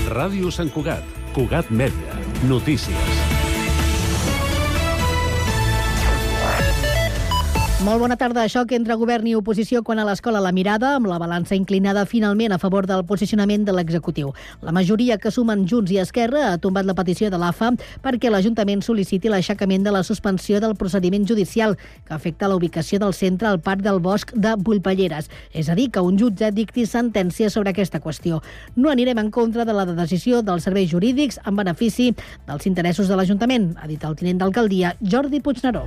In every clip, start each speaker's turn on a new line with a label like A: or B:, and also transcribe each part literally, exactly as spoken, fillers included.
A: Ràdio Sant Cugat. Cugat Mèdia. Notícies.
B: Molt bona tarda. Xoc entre govern i oposició quan a l'escola La Mirada, amb la balança inclinada finalment a favor del posicionament de l'executiu. La majoria que sumen Junts i Esquerra ha tombat la petició de l'A F A perquè l'Ajuntament sol·liciti l'aixecament de la suspensió del procediment judicial que afecta la ubicació del centre al Parc del Bosc de Bullpelleres. És a dir, que un jutge dicti sentència sobre aquesta qüestió. No anirem en contra de la decisió dels serveis jurídics en benefici dels interessos de l'Ajuntament, ha dit el tinent d'alcaldia Jordi Puigneró.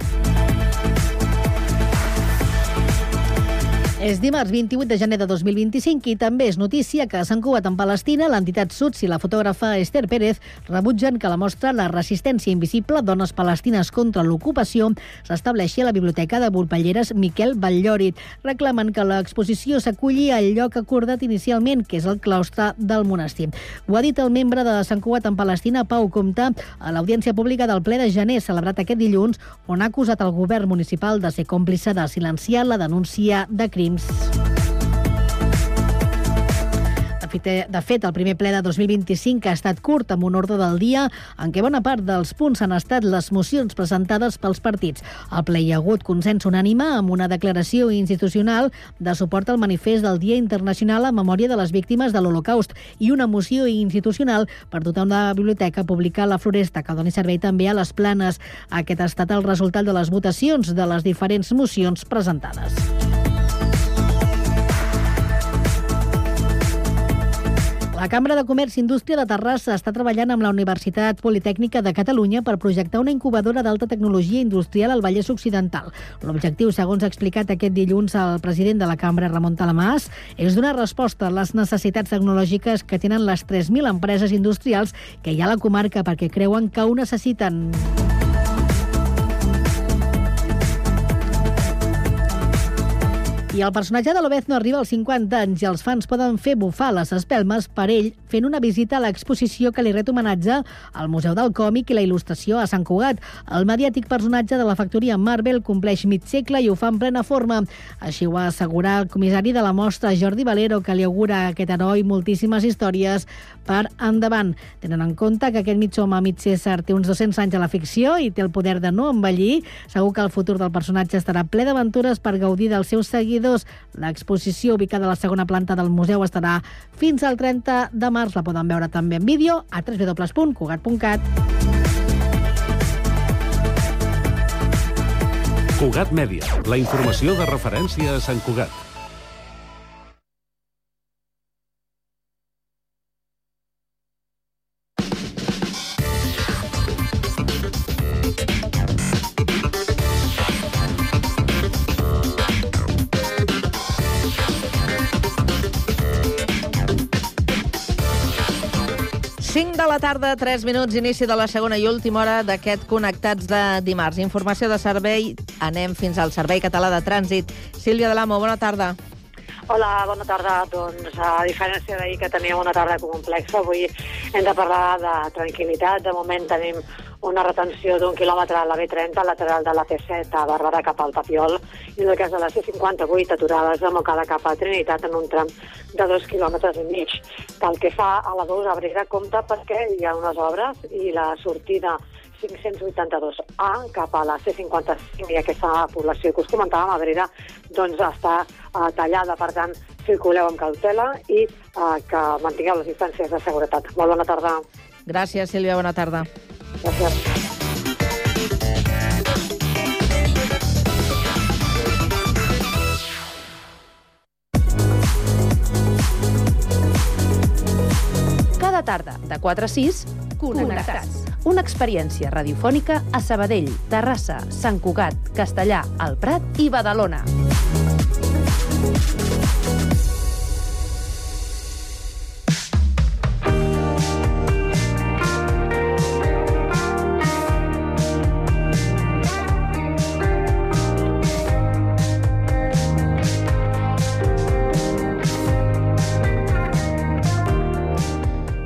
B: És dimarts vint-i-vuit de gener de dos mil vint-i-cinc i també és notícia que a Sant Cugat, en Palestina, l'entitat Suds i la fotògrafa Esther Pérez rebutgen que la mostra La resistència invisible, dones palestines contra l'ocupació, s'estableixi a la Biblioteca de Bullpelleres Miquel Batllori. Reclamen que l'exposició s'aculli al lloc acordat inicialment, que és el claustre del monestir. Ho ha dit el membre de Sant Cugat en Palestina, Pau Comte, a l'audiència pública del ple de gener, celebrat aquest dilluns, on ha acusat el govern municipal de ser còmplice de silenciar la denúncia de crims. De fet, el primer ple de dos mil vint-i-cinc ha estat curt, amb un ordre del dia en què bona part dels punts han estat les mocions presentades pels partits. Al ple hi ha hagut consens unànime amb una declaració institucional de suport al manifest del Dia Internacional en memòria de les víctimes de l'Holocaust i una moció institucional per dotar una biblioteca pública a la Floresta que doni servei també a les Planes. Aquest ha estat el resultat de les votacions de les diferents mocions presentades. La Cambra de Comerç i Indústria de Terrassa està treballant amb la Universitat Politècnica de Catalunya per projectar una incubadora d'alta tecnologia industrial al Vallès Occidental. L'objectiu, segons ha explicat aquest dilluns el president de la Cambra, Ramon Talamàs, és donar resposta a les necessitats tecnològiques que tenen les tres mil empreses industrials que hi ha a la comarca perquè creuen que ho necessiten. I el personatge de Lobezno arriba als cinquanta anys i els fans poden fer bufar les espelmes per ell fent una visita a l'exposició que li ret homenatge al Museu del Còmic i la Il·lustració a Sant Cugat. El mediàtic personatge de la factoria Marvel compleix mig segle i ho fa en plena forma. Així ho va assegurar el comissari de la mostra, Jordi Valero, que li augura a aquest heroi moltíssimes històries per endavant. Tenen en compte que aquest mig home, mig César, té uns dos-cents anys a la ficció i té el poder de no envellir. Segur que el futur del personatge estarà ple d'aventures per gaudir dels seus seguidors. L'exposició, ubicada a la segona planta del museu, estarà fins al trenta de març. La poden veure també en vídeo a w w w punt cugat punt cat.
A: Cugat Mèdia, la informació de referència a Sant Cugat.
C: cinc de la tarda, tres minuts, inici de la segona i última hora d'aquest Connectats de dimarts. Informació de servei, anem fins al Servei Català de Trànsit. Sílvia Delamo, bona tarda.
D: Hola, bona tarda. Doncs, a diferència d'ahir que teníem una tarda complexa, avui hem de parlar de tranquil·litat. De moment tenim una retenció d'un quilòmetre a la B trenta, lateral de la T set a Barberà cap al Papiol, i en el cas de la C cinquanta-vuit, aturades a Montcada cap a Trinitat en un tram de dos quilòmetres i mig. Pel que fa a la dos, Abrera compta perquè hi ha unes obres i la sortida cinc-cents vuitanta-dos A cap a la C cinquanta-cinc i aquesta població que us comentàvem, Abrera, doncs està uh, tallada, per tant, circuleu amb cautela i uh, que mantingueu les distàncies de seguretat. Molt bona tarda.
C: Gràcies, Sílvia, bona tarda.
D: Gràcies.
E: Cada tarda, de quatre a sis, Connectats. Una experiència radiofònica a Sabadell, Terrassa, Sant Cugat, Castellà, El Prat i Badalona.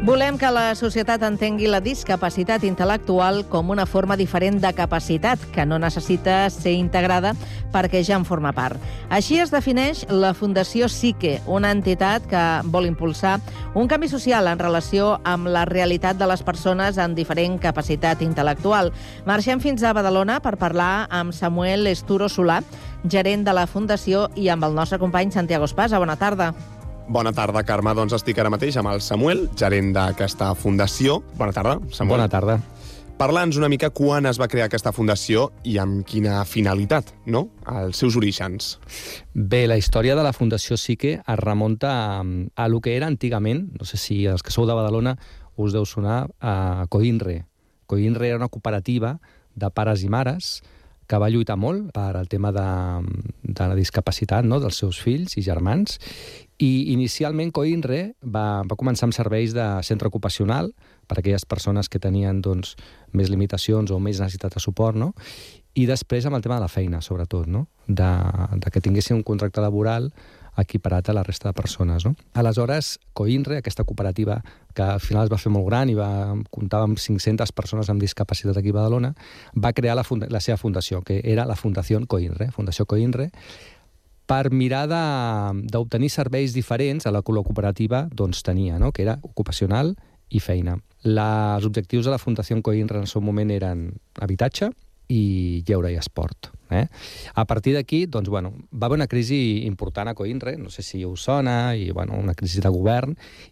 C: Volem que la societat entengui la discapacitat intel·lectual com una forma diferent de capacitat, que no necessita ser integrada perquè ja en forma part. Així es defineix la Fundació Psique, una entitat que vol impulsar un canvi social en relació amb la realitat de les persones amb diferent capacitat intel·lectual. Marxem fins a Badalona per parlar amb Samuel Esturo Solà, gerent de la Fundació, i amb el nostre company Santiago Espasa. Bona tarda.
F: Bona tarda, Carme. Doncs estic ara mateix amb el Samuel, gerent d'aquesta fundació. Bona tarda, Samuel.
G: Bona tarda.
F: Parla'ns una mica quan es va crear aquesta fundació i amb quina finalitat, no? Els seus orígens.
G: Bé, la història de la Fundació Psique es remunta a, a lo que era antigament, no sé si els que sou de Badalona us deu sonar, a Coinre. Coinre era una cooperativa de pares i mares que va lluitar molt per al tema de, de la discapacitat, no?, dels seus fills i germans. I inicialment Coinre va, va començar amb serveis de centre ocupacional per a aquelles persones que tenien doncs, més limitacions o més necessitat de suport, no? I després amb el tema de la feina, sobretot, no? de, de que tinguessin un contracte laboral equiparat a la resta de persones. No? Aleshores, Coinre, aquesta cooperativa que al final es va fer molt gran i va comptar amb cinc-centes persones amb discapacitat aquí a Badalona, va crear la, funda, la seva fundació, que era la Fundació Coinre, Fundació Coinre, per mirar d'obtenir serveis diferents a la que la cooperativa doncs, tenia, no? que era ocupacional i feina. La, els objectius de la Fundació Coinre en el seu moment eren habitatge i lleure i esport. Eh? A partir d'aquí, doncs, bueno, va haver una crisi important a Coinre, no sé si us sona, i, bueno, una crisi de govern,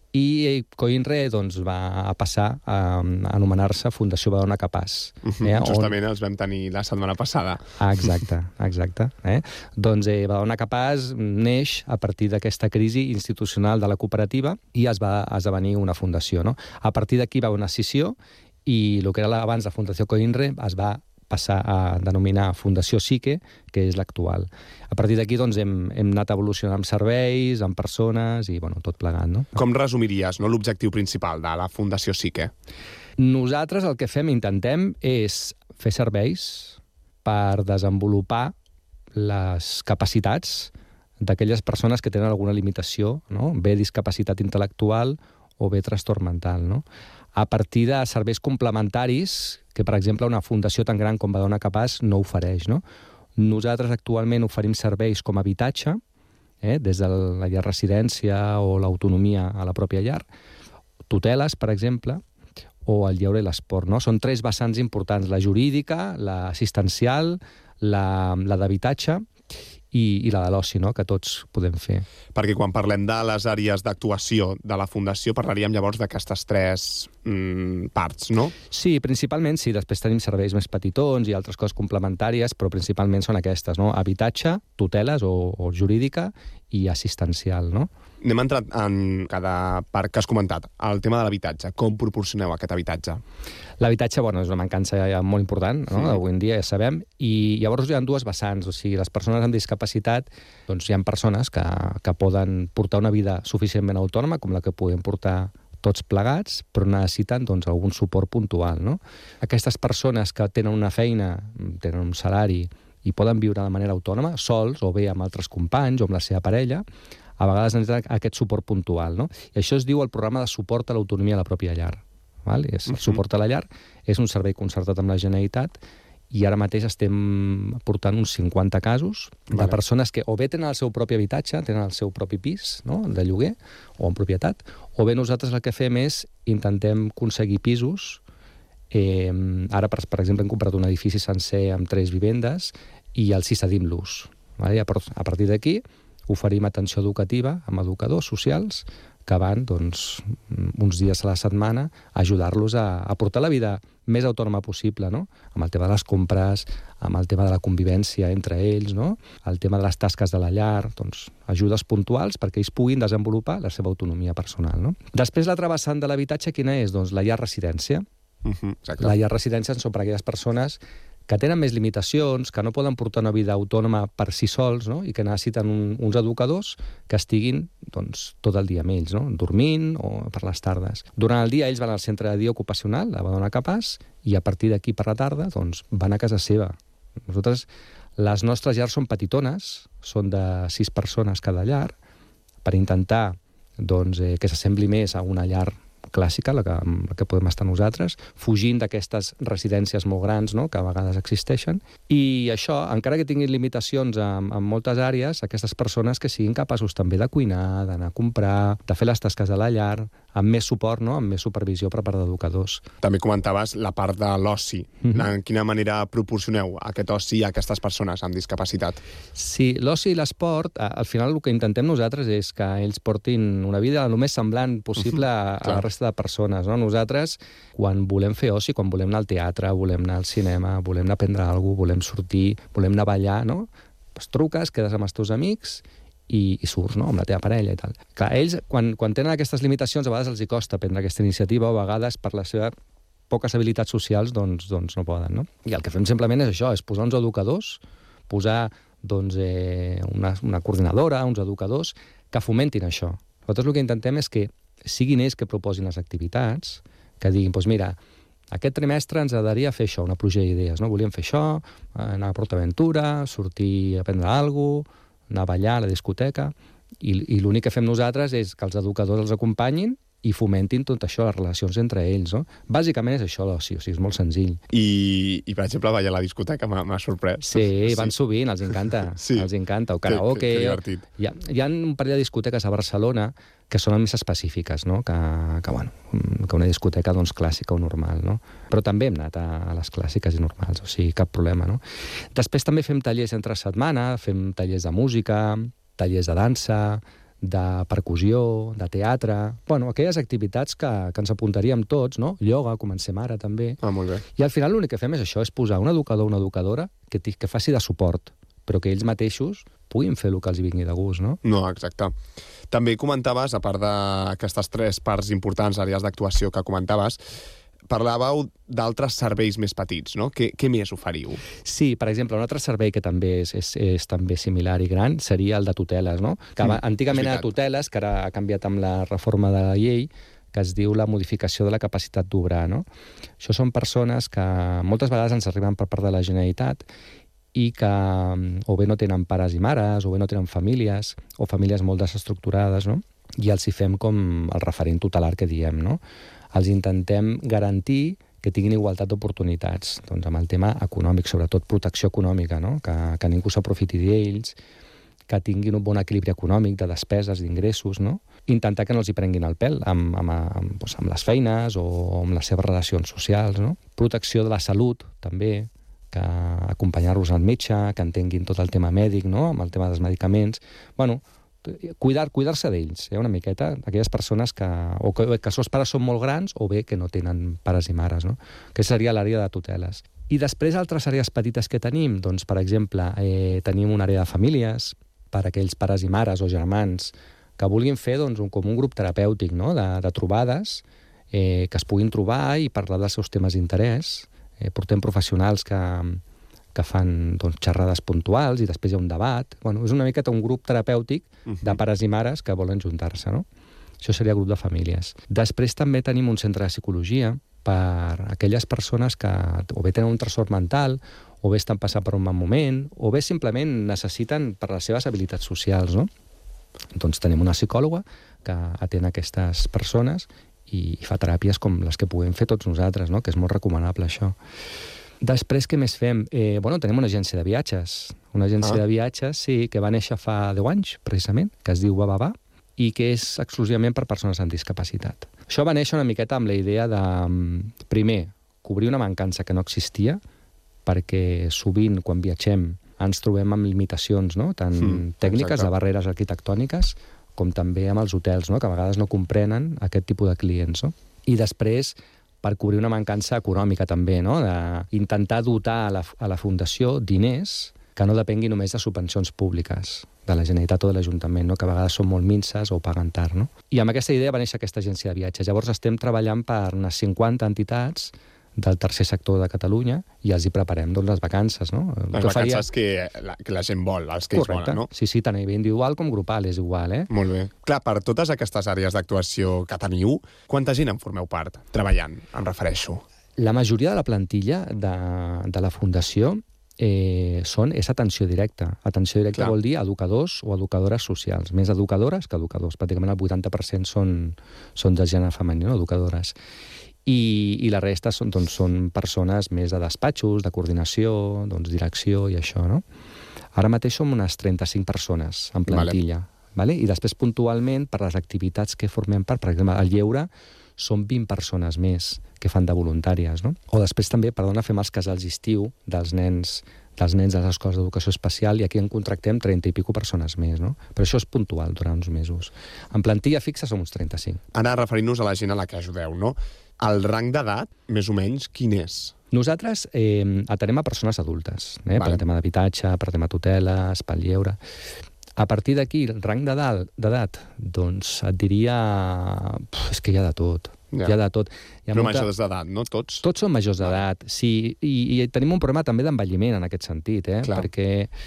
G: i Coinre doncs, va passar a, a anomenar-se Fundació Badalona Capaç.
F: Eh? Justament on... els vam tenir la setmana passada.
G: Ah, exacte, exacte. Eh? Doncs eh, Badalona Capaç neix a partir d'aquesta crisi institucional de la cooperativa i es va esdevenir una fundació. No? A partir d'aquí va haver una escissió i el que era abans la Fundació Coinre es va passar a denominar Fundació Psique, que és l'actual. A partir d'aquí doncs, hem, hem anat evolucionant amb serveis, amb persones i bueno, tot plegat. No?
F: Com resumiries no, l'objectiu principal de la Fundació Psique?
G: Nosaltres el que fem, intentem, és fer serveis per desenvolupar les capacitats d'aquelles persones que tenen alguna limitació, no? bé discapacitat intel·lectual o bé trastorn mental. No? A partir de serveis complementaris que, per exemple, una fundació tan gran com Badalona Capaç no ofereix. No? Nosaltres actualment oferim serveis com habitatge, eh, des de la llar residència o l'autonomia a la pròpia llar, tuteles, per exemple, o el lleure i l'esport. No? Són tres vessants importants, la jurídica, l'assistencial, la, la d'habitatge i, i la de l'oci, no? que tots podem fer.
F: Perquè quan parlem de les àrees d'actuació de la Fundació, parlaríem llavors d'aquestes tres mm, parts, no?
G: Sí, principalment sí. Després tenim serveis més petitons i altres coses complementàries, però principalment són aquestes, no? Habitatge, tuteles o, o jurídica i assistencial, no?
F: Anem entrant en cada part que has comentat. El tema de l'habitatge. Com proporcioneu aquest habitatge?
G: L'habitatge, bueno, és una mancança molt important, no? Sí. Avui en dia ja sabem. I llavors hi ha dues vessants. O sigui, les persones amb discapacitat, doncs hi ha persones que, que poden portar una vida suficientment autònoma, com la que podem portar tots plegats, però necessiten doncs, algun suport puntual. No? Aquestes persones que tenen una feina, tenen un salari i poden viure de manera autònoma, sols o bé amb altres companys o amb la seva parella, a vegades necessiten aquest suport puntual. No? I això es diu el programa de suport a l'autonomia a la pròpia llar. Val? És, el suport a la llar és un servei concertat amb la Generalitat i ara mateix estem portant uns cinquanta casos de vale. persones que o bé tenen el seu propi habitatge, tenen el seu propi pis, no?, de lloguer o en propietat, o bé nosaltres el que fem és intentem aconseguir pisos. Eh, ara, per, per exemple, hem comprat un edifici sencer amb tres vivendes i els hi cedim l'ús. Vale? A partir d'aquí oferim atenció educativa amb educadors socials que van doncs, uns dies a la setmana a ajudar-los a, a portar la vida més autònoma possible, no? Amb el tema de les compres, amb el tema de la convivència entre ells, no? El tema de les tasques de la llar, doncs, ajudes puntuals perquè ells puguin desenvolupar la seva autonomia personal. No? Després, l'altra vessant de l'habitatge, quina és? Doncs la llar residència.
F: Uh-huh,
G: la llar residència són per aquelles persones que tenen més limitacions, que no poden portar una vida autònoma per si sols, no? I que necessiten un, uns educadors que estiguin doncs, tot el dia amb ells, no? Dormint o per les tardes. Durant el dia ells van al centre de dia ocupacional, a Badalona Capaç, i a partir d'aquí per la tarda doncs, van a casa seva. Nosaltres, les nostres llars són petitones, són de sis persones cada llar, per intentar doncs, eh, que s'assembli més a una llar clàssica, la que, la que podem estar nosaltres, fugint d'aquestes residències molt grans, no?, que a vegades existeixen. I això, encara que tinguin limitacions en, en moltes àrees, aquestes persones que siguin capaços també de cuinar, d'anar a comprar, de fer les tasques de la llar, amb més suport, no?, amb més supervisió per part d'educadors.
F: També comentaves la part de l'oci. Mm-hmm. En quina manera proporcioneu aquest oci a aquestes persones amb discapacitat?
G: Sí, l'oci i l'esport, al final el que intentem nosaltres és que ells portin una vida el més semblant possible a, a la resta de persones, no? Nosaltres, quan volem fer oci, quan volem anar al teatre, volem anar al cinema, volem anar a prendre alguna cosa, volem sortir, volem anar a ballar, no? Pues truques, quedes amb els teus amics i, i surts, no?, amb la teva parella i tal. Clar, ells, quan, quan tenen aquestes limitacions, a vegades els hi costa prendre aquesta iniciativa, o a vegades, per les seves poques habilitats socials, doncs, doncs no poden, no? I el que fem simplement és això, és posar uns educadors, posar doncs, eh, una, una coordinadora, uns educadors, que fomentin això. Nosaltres el que intentem és que siguin ells que proposin les activitats, que diguin, doncs mira, aquest trimestre ens agradaria fer això, una pluja d'idees, no? Volíem fer això, anar a PortAventura, sortir a prendre alguna cosa, anar a ballar a la discoteca, i, i l'únic que fem nosaltres és que els educadors els acompanyin i fomentin tot això, les relacions entre ells, no? Bàsicament és això, l'oci, o sigui, és molt senzill.
F: I, i per exemple, ballar a la discoteca m'ha sorprès.
G: Sí, sí, van sovint, els encanta, sí. els encanta, o karaoke.
F: Que, que, que divertit.
G: Hi ha, hi ha un parell de discoteques a Barcelona que són més específiques, no?, que, que, bueno, que una discoteca doncs, clàssica o normal, no? Però també hem anat a, a les clàssiques i normals, o sigui, cap problema, no? Després també fem tallers entre setmana, fem tallers de música, tallers de dansa, de percussió, de teatre... Bueno, aquelles activitats que, que ens apuntaríem tots, no? Ioga, comencem ara, també.
F: Ah, molt bé.
G: I al final l'únic que fem és això, és posar un educador o una educadora que, que faci de suport, però que ells mateixos puguin fer el que els vingui de gust, no?
F: No, exacte. També comentaves, a part d'aquestes tres parts importants, àrees d'actuació que comentaves, parlàveu d'altres serveis més petits, no? Què, què més oferiu?
G: Sí, per exemple, un altre servei que també és, és, és també similar i gran seria el de tuteles, no? Que mm, antigament era tuteles, que ara ha canviat amb la reforma de la llei, que es diu la modificació de la capacitat d'obrar, no? Això són persones que moltes vegades ens arriben per part de la Generalitat i que o bé no tenen pares i mares, o bé no tenen famílies, o famílies molt desestructurades, no? I els hi fem com el referent tutelar que diem, no? Els intentem garantir que tinguin igualtat d'oportunitats, doncs amb el tema econòmic, sobretot protecció econòmica, no? Que, que ningú s'aprofiti d'ells, que tinguin un bon equilibri econòmic de despeses, d'ingressos, no? Intentar que no els hi prenguin el pèl amb, amb, amb, doncs amb les feines o amb les seves relacions socials, no? Protecció de la salut, també, que acompanyar-los al metge, que entenguin tot el tema mèdic, no?, amb el tema dels medicaments. Bueno, cuidar, cuidar-se d'ells, eh? Una miqueta, aquelles persones que, o que, que els seus pares són molt grans o bé que no tenen pares i mares, no? Que seria l'àrea de tuteles. I després altres àrees petites que tenim, doncs, per exemple, eh, tenim una àrea de famílies per a aquells pares i mares o germans que vulguin fer doncs, un, com un grup terapèutic, no?, de, de trobades, eh, que es puguin trobar i parlar dels seus temes d'interès. Eh, portem professionals que, que fan doncs, xerrades puntuals i després hi ha un debat. Bueno, és una miqueta un grup terapèutic de pares i mares que volen juntar-se, no? Això seria grup de famílies. Després també tenim un centre de psicologia per aquelles persones que o bé tenen un trastorn mental, o bé estan passant per un mal moment, o bé simplement necessiten per les seves habilitats socials, no? Doncs tenim una psicòloga que atén aquestes persones i fa teràpies com les que puguem fer tots nosaltres, no? Que és molt recomanable, això. Després, què més fem? Eh, bueno, tenim una agència de viatges. Una agència ah. de viatges, sí, que va néixer fa deu anys, precisament, que es diu Bababà, i que és exclusivament per persones amb discapacitat. Això va néixer una miqueta amb la idea de, primer, cobrir una mancança que no existia, perquè sovint, quan viatgem, ens trobem amb limitacions, no?, tant mm, tècniques, exacte, de barreres arquitectòniques, com també amb els hotels, no?, que a vegades no comprenen aquest tipus de clients, no? I després, per cobrir una mancança econòmica també, no?, d'intentar dotar a la, a la Fundació diners que no depengui només de subvencions públiques de la Generalitat o de l'Ajuntament, no?, que a vegades són molt minses o paguen tard, no? I amb aquesta idea va néixer aquesta agència de viatges. Llavors estem treballant per unes cinquanta entitats del tercer sector de Catalunya i els hi preparem doncs, les vacances, no?
F: Les que vacances faria... que, la, que la gent vol, els que
G: Correcte.
F: ells volen, no?
G: Sí, sí, tant a nivell individual com grupal és igual, eh?
F: Molt bé. Clar, per totes aquestes àrees d'actuació que teniu, quanta gent en formeu part, treballant, em refereixo?
G: La majoria de la plantilla de, de la Fundació eh, són, és atenció directa. Atenció directa Clar. Vol dir educadors o educadores socials. Més educadores que educadors. Pràcticament el vuitanta per cent són, són de gènere femení, no? Educadores. I, i la resta són, doncs, són persones més de despatxos, de coordinació, doncs, direcció i això, no? Ara mateix som unes trenta-cinc persones en plantilla. Vale. Vale? I després, puntualment, per les activitats que formem part, per exemple, al lleure, són vint persones més que fan de voluntàries, no? O després també, perdona, fem els casals d'estiu dels nens dels nens de les escoles d'educació especial i aquí en contractem trenta i pico persones més, no? Però això és puntual, durant uns mesos. En plantilla fixa som uns trenta-cinc.
F: Ara, referint-nos a la gent a la que ajudeu, no? El rang d'edat, més o menys, quin és?
G: Nosaltres eh, atenem a persones adultes, eh? Vale. Per tema d'habitatge, per tema tuteles, pel lleure. A partir d'aquí, el rang d'edat, doncs et diria... Puf, és que hi ha de tot. Ja. Hi ha de tot. Hi ha
F: Però
G: molta...
F: majors d'edat, no? Tots?
G: Tots són majors d'edat, sí. I, I tenim un problema també d'envelliment en aquest sentit, eh?
F: Clar.
G: Perquè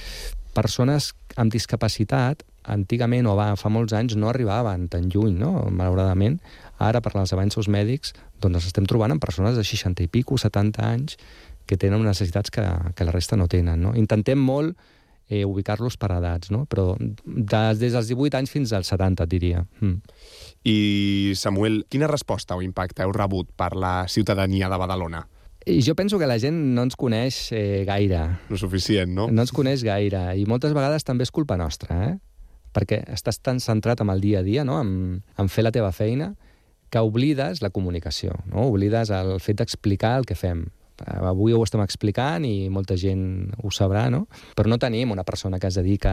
G: persones amb discapacitat, antigament o va, fa molts anys, no arribaven tan lluny, no? Malauradament. Ara, per als avanços mèdics, doncs ens estem trobant amb persones de seixanta i pico, setanta anys, que tenen necessitats que, que la resta no tenen, no? Intentem molt eh, ubicar-los per edats, no? Però des, des dels divuit anys fins als setanta, et diria. Mm.
F: I, Samuel, quina resposta o impacte heu rebut per la ciutadania de Badalona?
G: I jo penso que la gent no ens coneix eh, gaire.
F: No suficient, no?
G: No ens coneix gaire. I moltes vegades també és culpa nostra, eh? Perquè estàs tan centrat en el dia a dia, no? En, en fer la teva feina, que oblides la comunicació, no? Oblides el fet d'explicar el que fem. Avui ho estem explicant i molta gent ho sabrà, no? Però no tenim una persona que es dedica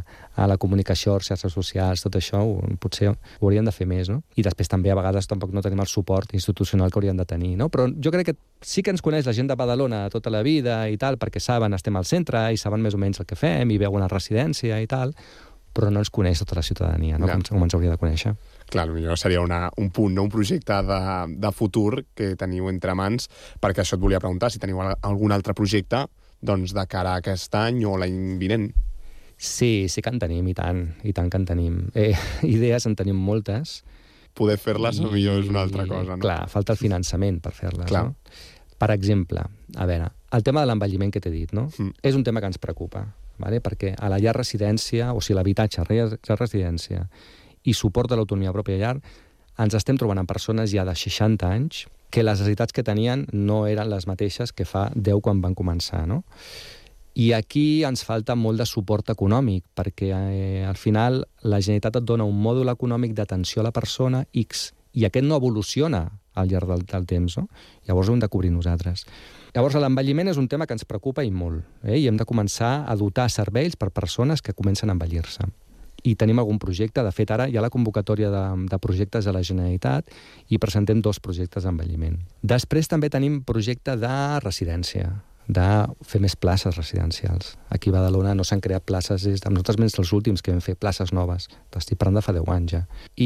G: a la comunicació, a xarxes socials, tot això, potser ho hauríem de fer més, no? I després també a vegades tampoc no tenim el suport institucional que hauríem de tenir, no? Però jo crec que sí que ens coneix la gent de Badalona tota la vida i tal, perquè saben, estem al centre i saben més o menys el que fem i veuen la residència i tal, però no ens coneix tota la ciutadania, no? Com, com ens hauria de conèixer.
F: Clar, potser seria una, un punt, no? Un projecte de, de futur que teniu entre mans, perquè això et volia preguntar, si teniu algun altre projecte doncs, de cara a aquest any o l'any vinent.
G: Sí, sí que en tenim, i tant, i tant que en tenim. Eh, idees en tenim moltes.
F: Poder fer-les I, millor és una altra cosa, no?
G: Clar, falta el finançament per fer-les,
F: clar.
G: No? Per exemple, a veure, el tema de l'envelliment que t'he dit, no? Mm. És un tema que ens preocupa, vale? Perquè a la llar residència, o sigui, l'habitatge, la residència, i suport de l'autonomia pròpia llar, ens estem trobant amb persones ja de seixanta anys que les necessitats que tenien no eren les mateixes que fa deu quan van començar, no? I aquí ens falta molt de suport econòmic, perquè eh, al final la Generalitat et dona un mòdul econòmic d'atenció a la persona X, i aquest no evoluciona al llarg del, del temps, no? Llavors ho hem de cobrir nosaltres. Llavors l'envelliment és un tema que ens preocupa i molt, eh? I hem de començar a dotar serveis per persones que comencen a envellir-se. I tenim algun projecte. De fet, ara hi ha la convocatòria de, de projectes de la Generalitat i presentem dos projectes d'envelliment. Després també tenim projecte de residència, de fer més places residencials. Aquí a Badalona no s'han creat places, des de nosaltres menys els últims que vam fer places noves. T'estic parlant de fa deu anys ja.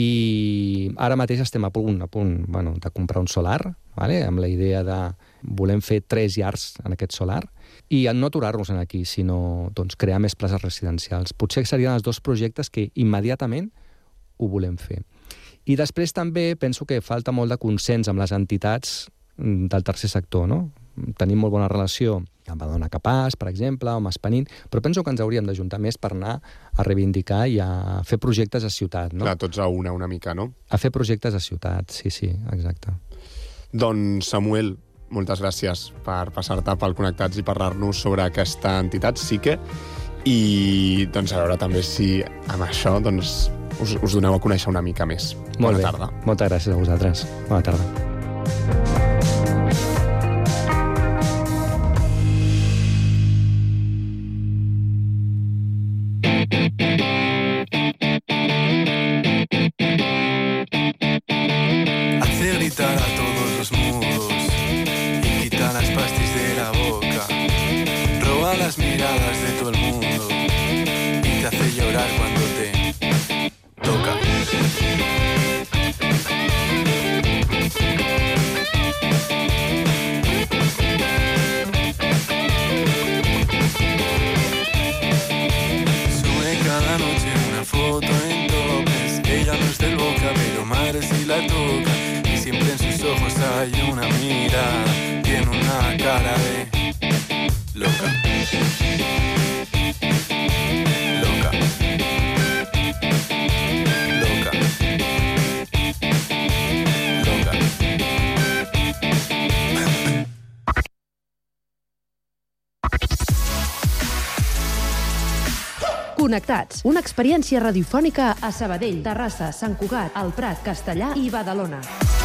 G: I ara mateix estem a punt, a punt bueno, de comprar un solar, vale? Amb la idea de volem fer tres llars en aquest solar, i no aturar-nos aquí, sinó doncs, crear més places residencials. Potser serien els dos projectes que immediatament ho volem fer. I després també penso que falta molt de consens amb les entitats del tercer sector, no? Tenim molt bona relació amb Badalona Capaç, per exemple, o amb Espanint, però penso que ens hauríem d'ajuntar més per anar a reivindicar i a fer projectes a ciutat, no?
F: Clar, tots a una, una mica, no?
G: A fer projectes a ciutat, sí, sí, exacte.
F: Doncs, Samuel, moltes gràcies per passar-te pel Connectats i parlar-nos sobre aquesta entitat, Psique, i doncs a veure també si amb això doncs, us, us doneu a conèixer una mica més.
G: Molt
F: Bona
G: bé.
F: tarda.
G: Moltes gràcies a vosaltres. Bona tarda.
H: Hace gritar a todos los mudos y quita las pastis de la boca, roba las miradas de todo el mundo y te hace llorar cuando te toca. Sube cada noche una foto en toques, ella no es del Boca, pero madre si la toca. Siempre en sus ojos hay una mirada, tiene una cara de loca. Loca. Loca. Loca.
E: Connectats, una experiència radiofònica a Sabadell, Terrassa, Sant Cugat, El Prat, Castellà i Badalona.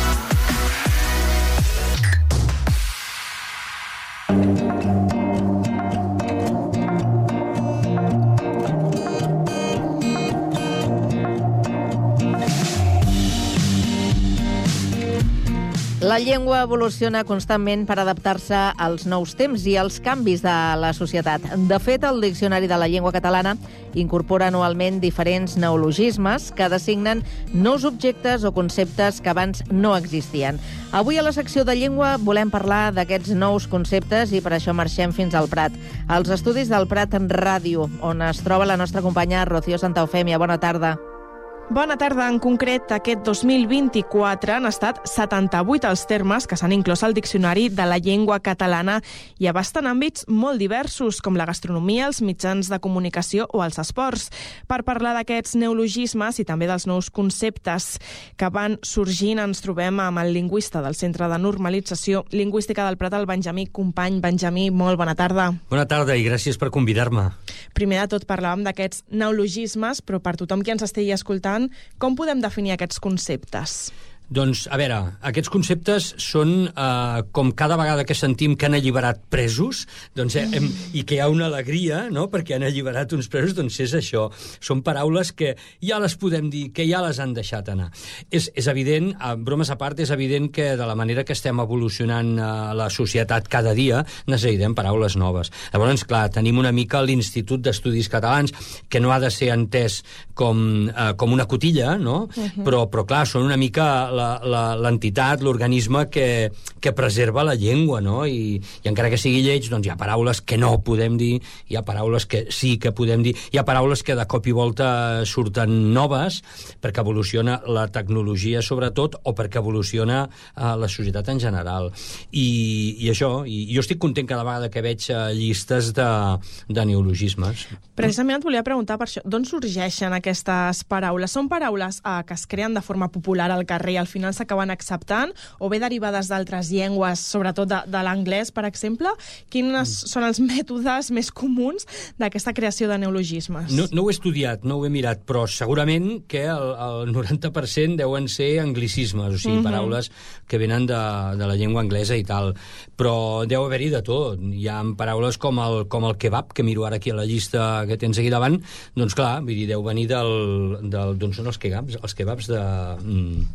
C: La llengua evoluciona constantment per adaptar-se als nous temps i als canvis de la societat. De fet, el Diccionari de la Llengua Catalana incorpora anualment diferents neologismes que designen nous objectes o conceptes que abans no existien. Avui a la secció de llengua volem parlar d'aquests nous conceptes i per això marxem fins al Prat. Als estudis del Prat en Ràdio, on es troba la nostra companya Rocío Santaofèmia. Bona tarda.
I: Bona tarda. En concret, aquest dos mil vint-i-quatre han estat setanta-vuit els termes que s'han inclòs al Diccionari de la Llengua Catalana i abasten àmbits molt diversos, com la gastronomia, els mitjans de comunicació o els esports. Per parlar d'aquests neologismes i també dels nous conceptes que van sorgint, ens trobem amb el lingüista del Centre de Normalització Lingüística del Prat, el Benjamí Company. Benjamí, molt bona tarda.
J: Bona tarda i gràcies per convidar-me.
I: Primer de tot parlàvem d'aquests neologismes, però per tothom qui ens estigui escoltant, com podem definir aquests conceptes?
J: Doncs, a veure, aquests conceptes són eh, com cada vegada que sentim que han alliberat presos, doncs, eh, hem, i que hi ha una alegria, no?, perquè han alliberat uns presos, doncs és això. Són paraules que ja les podem dir, que ja les han deixat anar. És, és evident, a bromes a part, és evident que de la manera que estem evolucionant eh, la societat cada dia, necessitem paraules noves. Llavors, clar, tenim una mica l'Institut d'Estudis Catalans, que no ha de ser entès com, eh, com una cotilla, no?, uh-huh. però, però clar, són una mica l'entitat, l'organisme que, que preserva la llengua, no? I, i encara que sigui lleig, doncs hi ha paraules que no podem dir, hi ha paraules que sí que podem dir, hi ha paraules que de cop i volta surten noves perquè evoluciona la tecnologia sobretot o perquè evoluciona eh, la societat en general. I, i això, i jo estic content cada vegada que veig eh, llistes de, de neologismes.
I: Precisament et volia preguntar per això, d'on sorgeixen aquestes paraules? Són paraules eh, que es creen de forma popular al carrer i al final s'acaben acceptant, o bé derivades d'altres llengües, sobretot de, de l'anglès, per exemple? Quins mm. són els mètodes més comuns d'aquesta creació de neologismes?
J: No, no ho he estudiat, no ho he mirat, però segurament que el, el noranta per cent deuen ser anglicismes, o sigui, mm-hmm. paraules que venen de, de la llengua anglesa i tal. Però deu haver-hi de tot. Hi ha paraules com el, com el kebab, que miro ara aquí a la llista que tens aquí davant, doncs clar, vull dir, deu venir del... del d'on són els kebabs? Els kebabs de... Mm,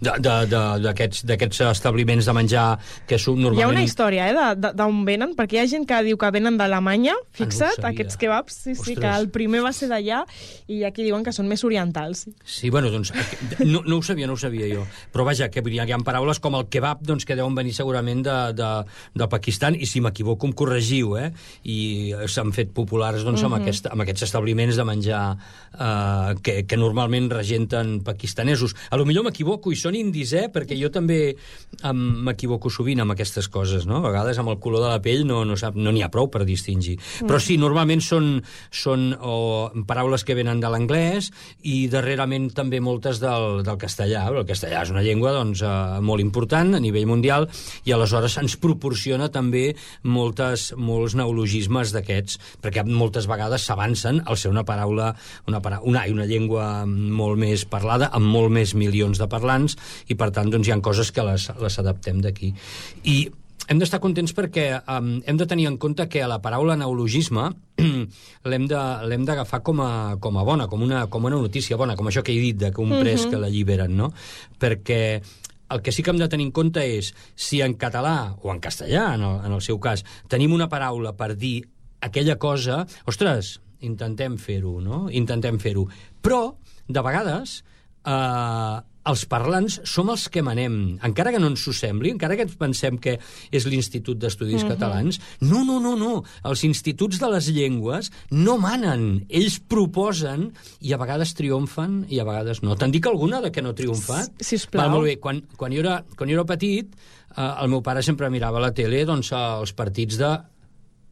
J: d'aquests establiments de menjar que són normalment...
I: Hi ha una història, eh, d'on venen, perquè hi ha gent que diu que venen d'Alemanya, fixa't, ah, no aquests kebabs, sí, sí, que el primer va ser d'allà, i aquí diuen que són més orientals.
J: Sí, bueno, doncs, no, no ho sabia, no ho sabia jo. Però vaja, que hi ha paraules com el kebab, doncs, que deuen venir segurament de, de, de Pakistan, i si m'equivoco em corregiu, eh? I s'han fet populars, doncs, uh-huh. amb, aquest, amb aquests establiments de menjar eh, que, que normalment regenten pakistanesos. A lo millor m'equivoco i són indis, eh? Perquè jo també um, m'equivoco sovint amb aquestes coses, no? A vegades amb el color de la pell no n'hi no sap, no ha prou per distingir. Mm. Però sí, normalment són, són o, paraules que venen de l'anglès i darrerament també moltes del, del castellà. El castellà és una llengua doncs, uh, molt important a nivell mundial i aleshores ens proporciona també moltes, molts neologismes d'aquests, perquè moltes vegades s'avancen al ser una paraula, una, para, una, una llengua molt més parlada, amb molt més milions de parlants, i per tant doncs, hi ha coses que les, les adaptem d'aquí. I hem d'estar contents perquè um, hem de tenir en compte que la paraula neologisme l'hem d'agafar com, a, com a bona, com una, com una notícia bona, com això que he dit, de que un pres uh-huh. que l'alliberen, no? Perquè el que sí que hem de tenir en compte és si en català o en castellà, en el, en el seu cas, tenim una paraula per dir aquella cosa, ostres, intentem fer-ho, no? Intentem fer-ho. Però, de vegades, eh, els parlants som els que manem. Encara que no ens ho sembli, encara que pensem que és l'Institut d'Estudis uh-huh. Catalans, no, no, no, no. Els instituts de les llengües no manen. Ells proposen i a vegades triomfen i a vegades no. Te'n dic alguna de que no ha triomfat?
I: Sisplau.
J: Va, molt bé. Quan, quan, jo era, quan jo era petit, eh, el meu pare sempre mirava a la tele doncs, els partits de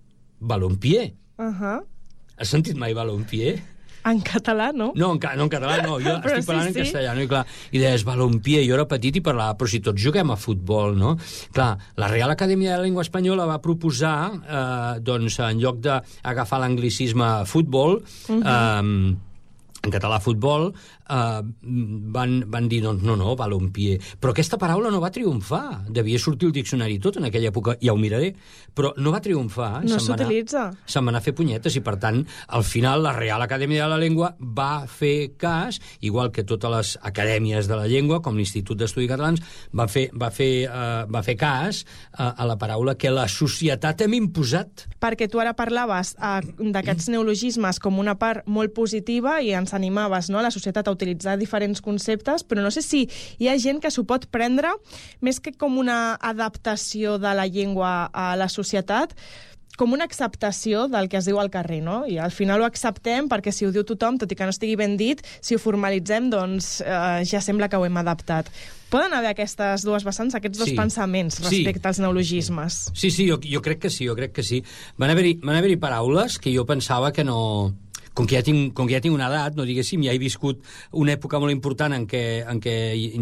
J: balompié.
I: Uh-huh.
J: Has sentit mai balompié?
I: En català, no?
J: No, en, no, en català no, jo
I: Però
J: estic parlant
I: sí,
J: en
I: sí.
J: castellà, no? I, clar, i deies balompié, jo era petit i parlava, però si tots juguem a futbol, no? Clar, la Real Acadèmia de la Llengua Espanyola va proposar, eh, doncs, en lloc d'agafar l'anglicisme futbol, uh-huh. eh, en català futbol, eh, van, van dir, doncs, no, no, balompié. Però aquesta paraula no va triomfar. Devia sortir el diccionari tot en aquella època, ja ho miraré, però no va triomfar.
I: No s'utilitza.
J: Se'n va anar a fer punyetes i, per tant, al final la Real Acadèmia de la Llengua va fer cas, igual que totes les acadèmies de la llengua, com l'Institut d'Estudis Catalans, va fer, va fer, uh, va fer cas uh, a la paraula que la societat hem imposat.
I: Perquè tu ara parlaves uh, d'aquests neologismes com una part molt positiva i ens animaves, no?, la societat a utilitzar diferents conceptes, però no sé si hi ha gent que s'ho pot prendre més que com una adaptació de la llengua a la societat, com una acceptació del que es diu al carrer, no? I al final ho acceptem perquè si ho diu tothom, tot i que no estigui ben dit, si ho formalitzem, doncs eh, ja sembla que ho hem adaptat. Poden haver aquestes dues vessants, aquests dos
J: sí.
I: pensaments respecte
J: sí.
I: als neologismes?
J: Sí, sí, jo, jo crec que sí, jo crec que sí. Van haver-hi van haver-hi paraules que jo pensava que no... Com que, ja tinc, com que ja tinc una edat, no diguéssim, ja he viscut una època molt important en què, en què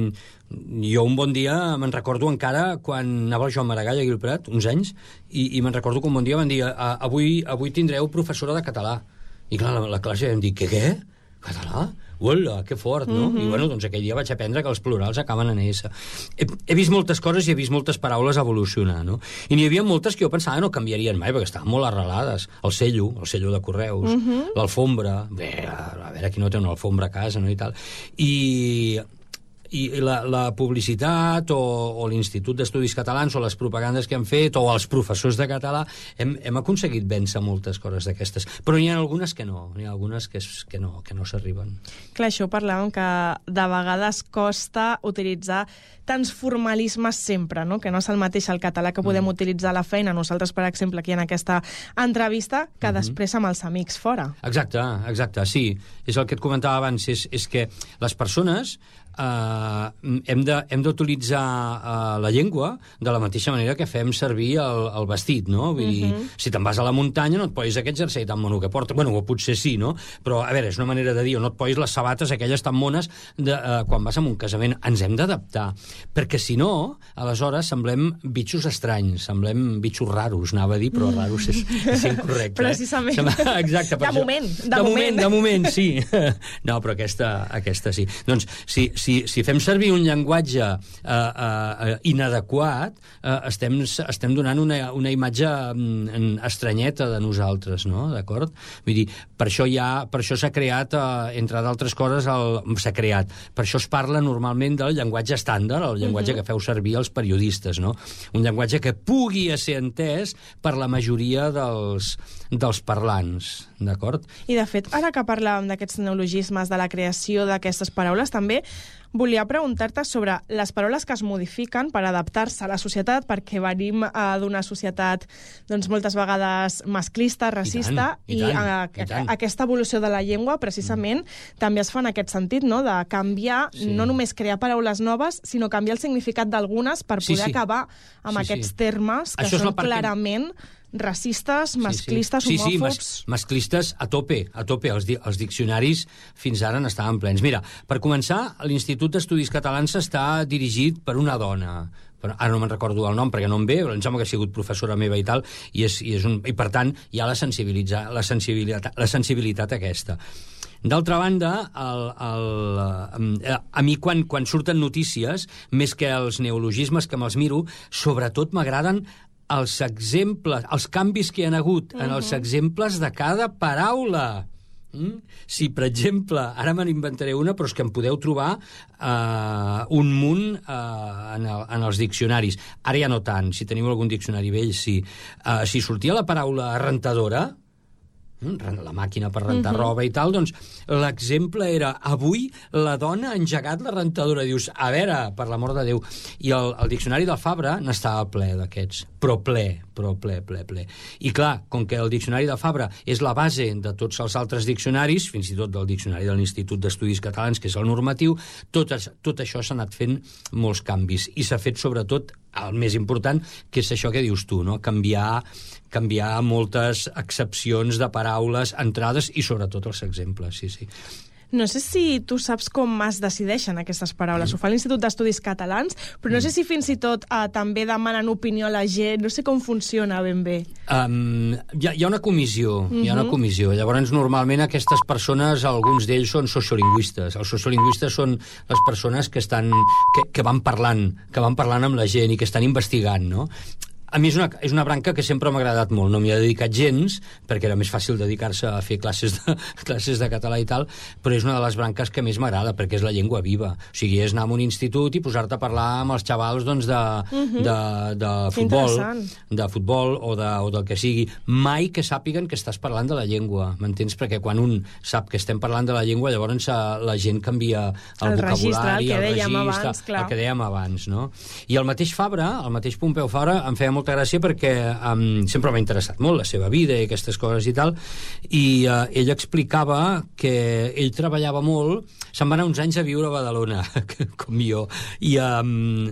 J: jo un bon dia me'n recordo encara quan anava el Joan Maragall aquí al Prat, uns anys, i, i me'n recordo que un bon dia van dir avui, avui tindreu professora de català. I clar, la, la classe vam dir, què, què? Català? Uala, que fort, no? Mm-hmm. I bueno, doncs aquell dia vaig aprendre que els plurals acaben en S. He, he vist moltes coses i he vist moltes paraules evolucionar, no? I n'hi havia moltes que jo pensava no canviarien mai, perquè estaven molt arrelades. El cello, el cello de correus, mm-hmm. l'alfombra, bé, a veure qui no té una alfombra a casa, no? I tal. I... i la, la publicitat o, o l'Institut d'Estudis Catalans o les propagandes que han fet o els professors de català hem, hem aconseguit vèncer moltes coses d'aquestes, però n'hi ha algunes que no, n'hi ha algunes que, és, que no, que no s'arriben.
I: Clar, això parlàvem que de vegades costa utilitzar tants formalismes sempre, no? Que no és el mateix el català que podem mm. utilitzar a la feina, nosaltres, per exemple, aquí en aquesta entrevista, que mm-hmm. després amb els amics fora.
J: Exacte, exacte, sí. És el que et comentava abans, és, és que les persones Uh, hem de, hem d'utilitzar uh, la llengua de la mateixa manera que fem servir el, el vestit, no? Vull dir, uh-huh. si te'n vas a la muntanya no et posis aquest jersei tan mono que porta. Bueno, potser sí, no? Però, a veure, és una manera de dir, no et posis les sabates aquelles tan mones de, uh, quan vas a un casament. Ens hem d'adaptar, perquè si no, aleshores semblem bitxos estranys, semblem bitxos raros, anava a dir, però raros és, és incorrecte.
I: Precisament.
J: Eh? Exacte.
I: De moment, de,
J: de moment.
I: moment.
J: De moment, sí. No, però aquesta, aquesta sí. Doncs, si Si, si fem servir un llenguatge uh, uh, inadequat, uh, estem, estem donant una, una imatge um, estranyeta de nosaltres, no? D'acord? Vull dir, per això hi ha, per això s'ha creat, uh, entre d'altres coses, el, s'ha creat. Per això es parla normalment del llenguatge estàndard, el llenguatge uh-huh. que feu servir els periodistes, no? Un llenguatge que pugui ser entès per la majoria dels, dels parlants, d'acord?
I: I, de fet, ara que parlàvem d'aquests neologismes, de la creació d'aquestes paraules, també volia preguntar-te sobre les paraules que es modifiquen per adaptar-se a la societat, perquè venim uh, d'una societat doncs, moltes vegades masclista, racista, i, tant, i, tant, a, i tant. aquesta evolució de la llengua, precisament, mm. també es fa en aquest sentit, no?, de canviar, sí. no només crear paraules noves, sinó canviar el significat d'algunes per poder sí, sí. acabar amb sí, aquests sí. termes que
J: Això
I: són clarament racistes, masclistes,
J: sí, sí.
I: homòfobs...
J: Sí, sí, mas, masclistes a tope, a tope. Els, di els diccionaris fins ara n'estaven plens. Mira, per començar, l'Institut d'Estudis Catalans està dirigit per una dona. Però ara no me'n recordo el nom perquè no em ve, però em sembla que ha sigut professora meva i tal, i, és, i, és un, i per tant hi ha la, la, sensibilitat, la sensibilitat aquesta. D'altra banda, el, el, a mi quan, quan surten notícies, més que els neologismes que me'ls miro, sobretot m'agraden els exemples, els canvis que hi ha hagut uh-huh. en els exemples de cada paraula. Mm? Si, per exemple, ara me n'inventaré una, però és que em podeu trobar uh, un munt uh, en, el, en els diccionaris. Ara ja no tant, si teniu algun diccionari vell, sí. Uh, si sortia la paraula rentadora, la màquina per rentar uh-huh. roba i tal, doncs l'exemple era avui la dona ha engegat la rentadora. Dius, a veure, per l'amor de Déu. I el, el diccionari del Fabra n'estava ple d'aquests, però ple, però ple, ple, ple. I clar, com que el diccionari del Fabra és la base de tots els altres diccionaris, fins i tot del diccionari de l'Institut d'Estudis Catalans, que és el normatiu, tot, tot això s'ha anat fent molts canvis, i s'ha fet sobretot el més important, que és això que dius tu, no? Canviar, canviar moltes accepcions de paraules, entrades i sobretot els exemples, sí, sí.
I: No sé si tu saps com es decideixen aquestes paraules. Mm. Ho fa l'Institut d'Estudis Catalans, però no sé si fins i tot eh, també demanen opinió a la gent. No sé com funciona ben bé.
J: Um, hi, ha, hi ha una comissió, mm-hmm. hi ha una comissió. Llavors, normalment, aquestes persones, alguns d'ells són sociolingüistes. Els sociolingüistes són les persones que, estan, que, que van parlant, que van parlant amb la gent i que estan investigant, no? A mi és una, és una branca que sempre m'ha agradat molt. No m'hi he dedicat gens, perquè era més fàcil dedicar-se a fer classes de, classes de català i tal, però és una de les branques que més m'agrada, perquè és la llengua viva. O sigui, és anar a un institut i posar-te a parlar amb els xavals doncs, de, uh-huh. de, de futbol, de futbol o, de, o del que sigui. Mai que sàpiguen que estàs parlant de la llengua, m'entens? Perquè quan un sap que estem parlant de la llengua, llavors la gent canvia el, el vocabulari,
I: registre, el,
J: el registre,
I: abans, clar.
J: el que dèiem abans, no? I el mateix Fabra, el mateix Pompeu Fabra, em feia molta gràcia perquè um, sempre m'ha interessat molt la seva vida i aquestes coses i tal, i uh, ell explicava que ell treballava molt, se'n va anar uns anys a viure a Badalona, com jo, i... Um,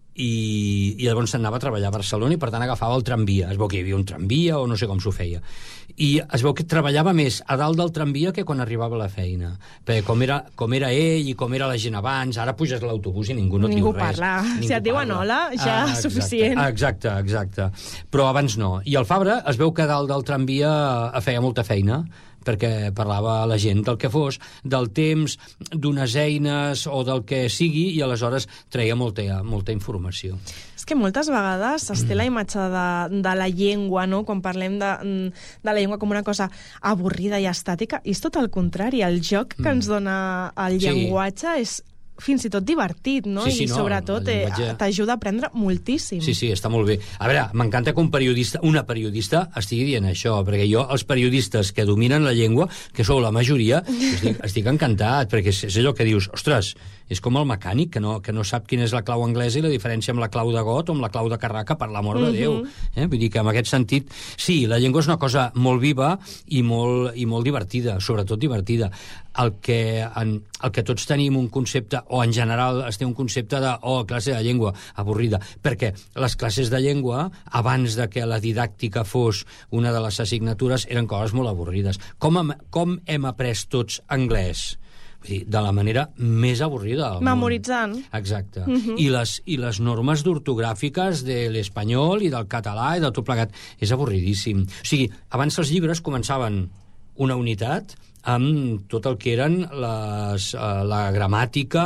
J: i, i llavors s'anava a treballar a Barcelona i per tant agafava el tramvia. Es veu que hi havia un tramvia o no sé com s'ho feia. I es veu que treballava més a dalt del tramvia que quan arribava a la feina. Perquè com era, com era ell i com era la gent abans, ara puges a l'autobús i ningú no et
I: ningú
J: diu res.
I: Parla.
J: Ningú
I: si et diuen hola, ja
J: ah,
I: és suficient.
J: Exacte, exacte. Però abans no. I el Fabra es veu que a dalt del tramvia feia molta feina, perquè parlava a la gent del que fos, del temps, d'unes eines o del que sigui, i aleshores treia molta, molta informació.
I: És que moltes vegades es té la imatge de, de la llengua, no? Quan parlem de, de la llengua com una cosa avorrida i estàtica, i és tot el contrari. El joc que ens dona el llenguatge sí. és fins i tot divertit, no?
J: Sí, sí,
I: I
J: no,
I: sobretot llenguatge... t'ajuda a aprendre moltíssim.
J: Sí, sí, està molt bé. A veure, m'encanta que un periodista, una periodista estigui dient això, perquè jo, els periodistes que dominen la llengua, que sou la majoria, estic, estic encantat, perquè és, és allò que dius, ostres, és com el mecànic, que no, que no sap quina és la clau anglesa i la diferència amb la clau de got o amb la clau de Carraca, per l'amor de Déu. Eh? Vull dir que en aquest sentit, sí, la llengua és una cosa molt viva i molt, i molt divertida, sobretot divertida. El que, en, el que tots tenim un concepte, o en general es té un concepte de, oh, classe de llengua, avorrida, perquè les classes de llengua, abans de que la didàctica fos una de les assignatures, eren coses molt avorrides. Com, hem, com hem après tots anglès? Vull dir, de la manera més avorrida del
I: Memoritzant.
J: món. Exacte. Uh-huh. I, les, I les normes d'ortogràfiques de l'espanyol i del català i de tot plegat és avorridíssim. O sigui, abans els llibres començaven una unitat amb tot el que eren les, uh, la gramàtica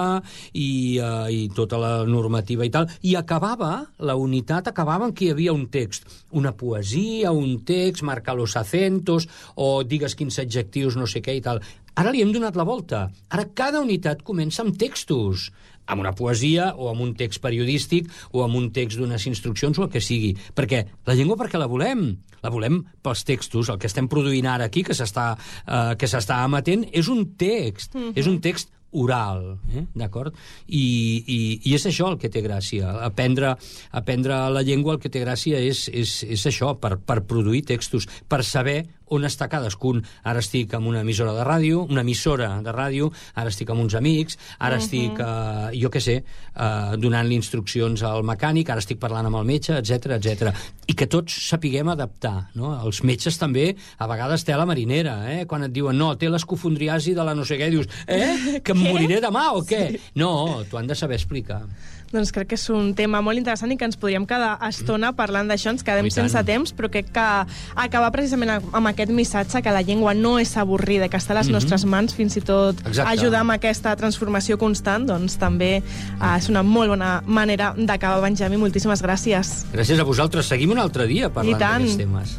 J: i, uh, i tota la normativa i tal, i acabava, la unitat acabava en què hi havia un text, una poesia, un text, marcar los acentos, o digues quins adjectius, no sé què i tal. Ara li hem donat la volta. Ara cada unitat comença amb textos, amb una poesia o amb un text periodístic o amb un text d'unes instruccions o el que sigui. Perquè la llengua perquè la volem? La volem pels textos. El que estem produint ara aquí, que s'està eh, que s'està emetent, és un text. Mm-hmm. És un text oral, eh? D'acord? I, i, I és això el que té gràcia. Aprendre, aprendre la llengua el que té gràcia és, és, és això, per, per produir textos, per saber on està cadascun. Ara estic amb una emissora de ràdio, una emissora de ràdio, ara estic amb uns amics, ara uh-huh. estic, eh, jo què sé, eh, donant-li instruccions al mecànic, ara estic parlant amb el metge, etcètera, etcètera. I que tots sapiguem adaptar, no? Els metges també, a vegades té la marinera, eh? Quan et diuen, no, té l'escofondriasi de la no sé què, dius, eh? Que em moriré demà o què? Sí. No, t'ho han de saber explicar.
I: Doncs crec que és un tema molt interessant i que ens podríem quedar estona parlant d'això, ens quedem sense temps, però crec que acabar precisament amb aquest missatge que la llengua no és avorrida, que està a les mm-hmm. nostres mans, fins i tot Exacte. Ajudar amb aquesta transformació constant, doncs també eh, és una molt bona manera d'acabar. Benjamí, moltíssimes gràcies.
J: Gràcies a vosaltres. Seguim un altre dia parlant d'aquests temes.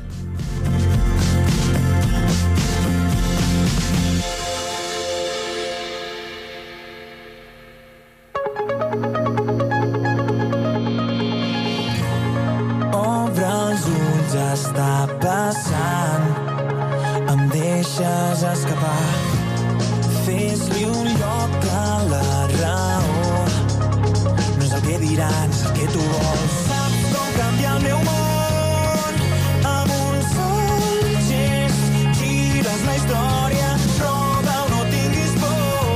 K: Està passant, em deixes escapar, fes-li un lloc a la raó, no és el que diran, és el que tu vols. Saps com canviar el meu món, amb un sol gest, gires la història, prova o no tinguis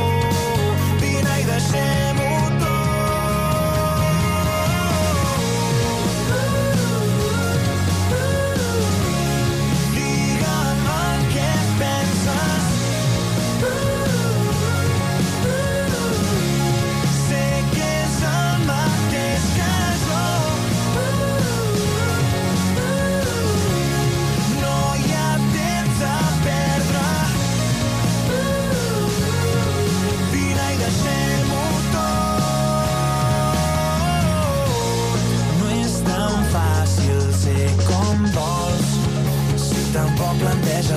K: por, vine i deixem-ho tot.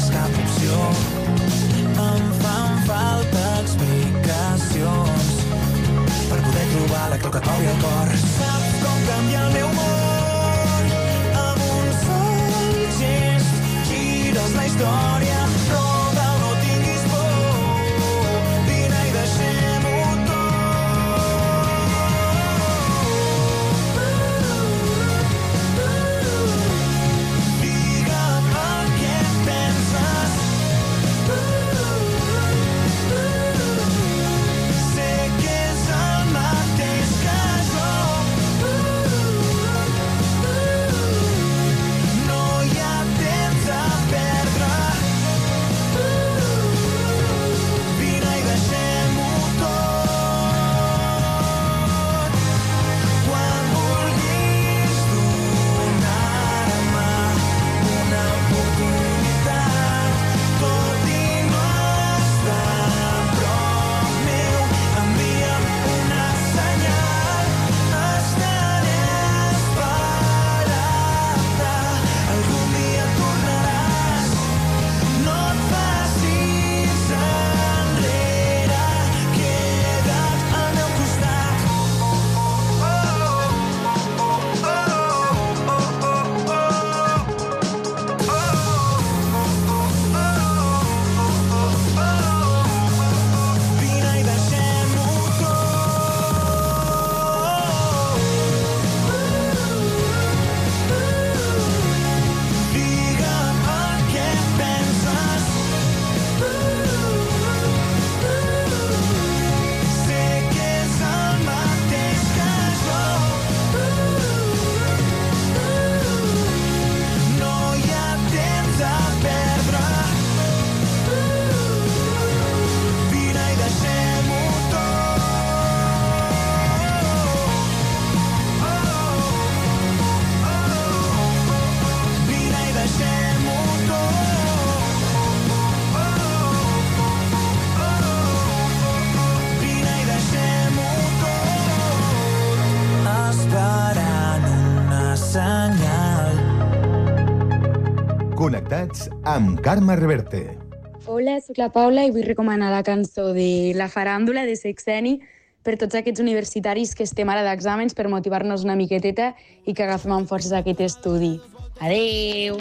K: és cap opció. Em fan falta explicacions per poder trobar la clau que covi el cor. Saps com canviar el meu món amb un sol gest. Gires la història, roda o no tinguis por. Vine i deixem-ho
L: Connectats amb Carme Reverte.
M: Hola, soc la Paula i vull recomanar la cançó de La faràndula de Sexeni per tots aquests universitaris que estem ara d'exàmens per motivar-nos una miqueteta i que agafem amb forces aquest estudi. Adéu!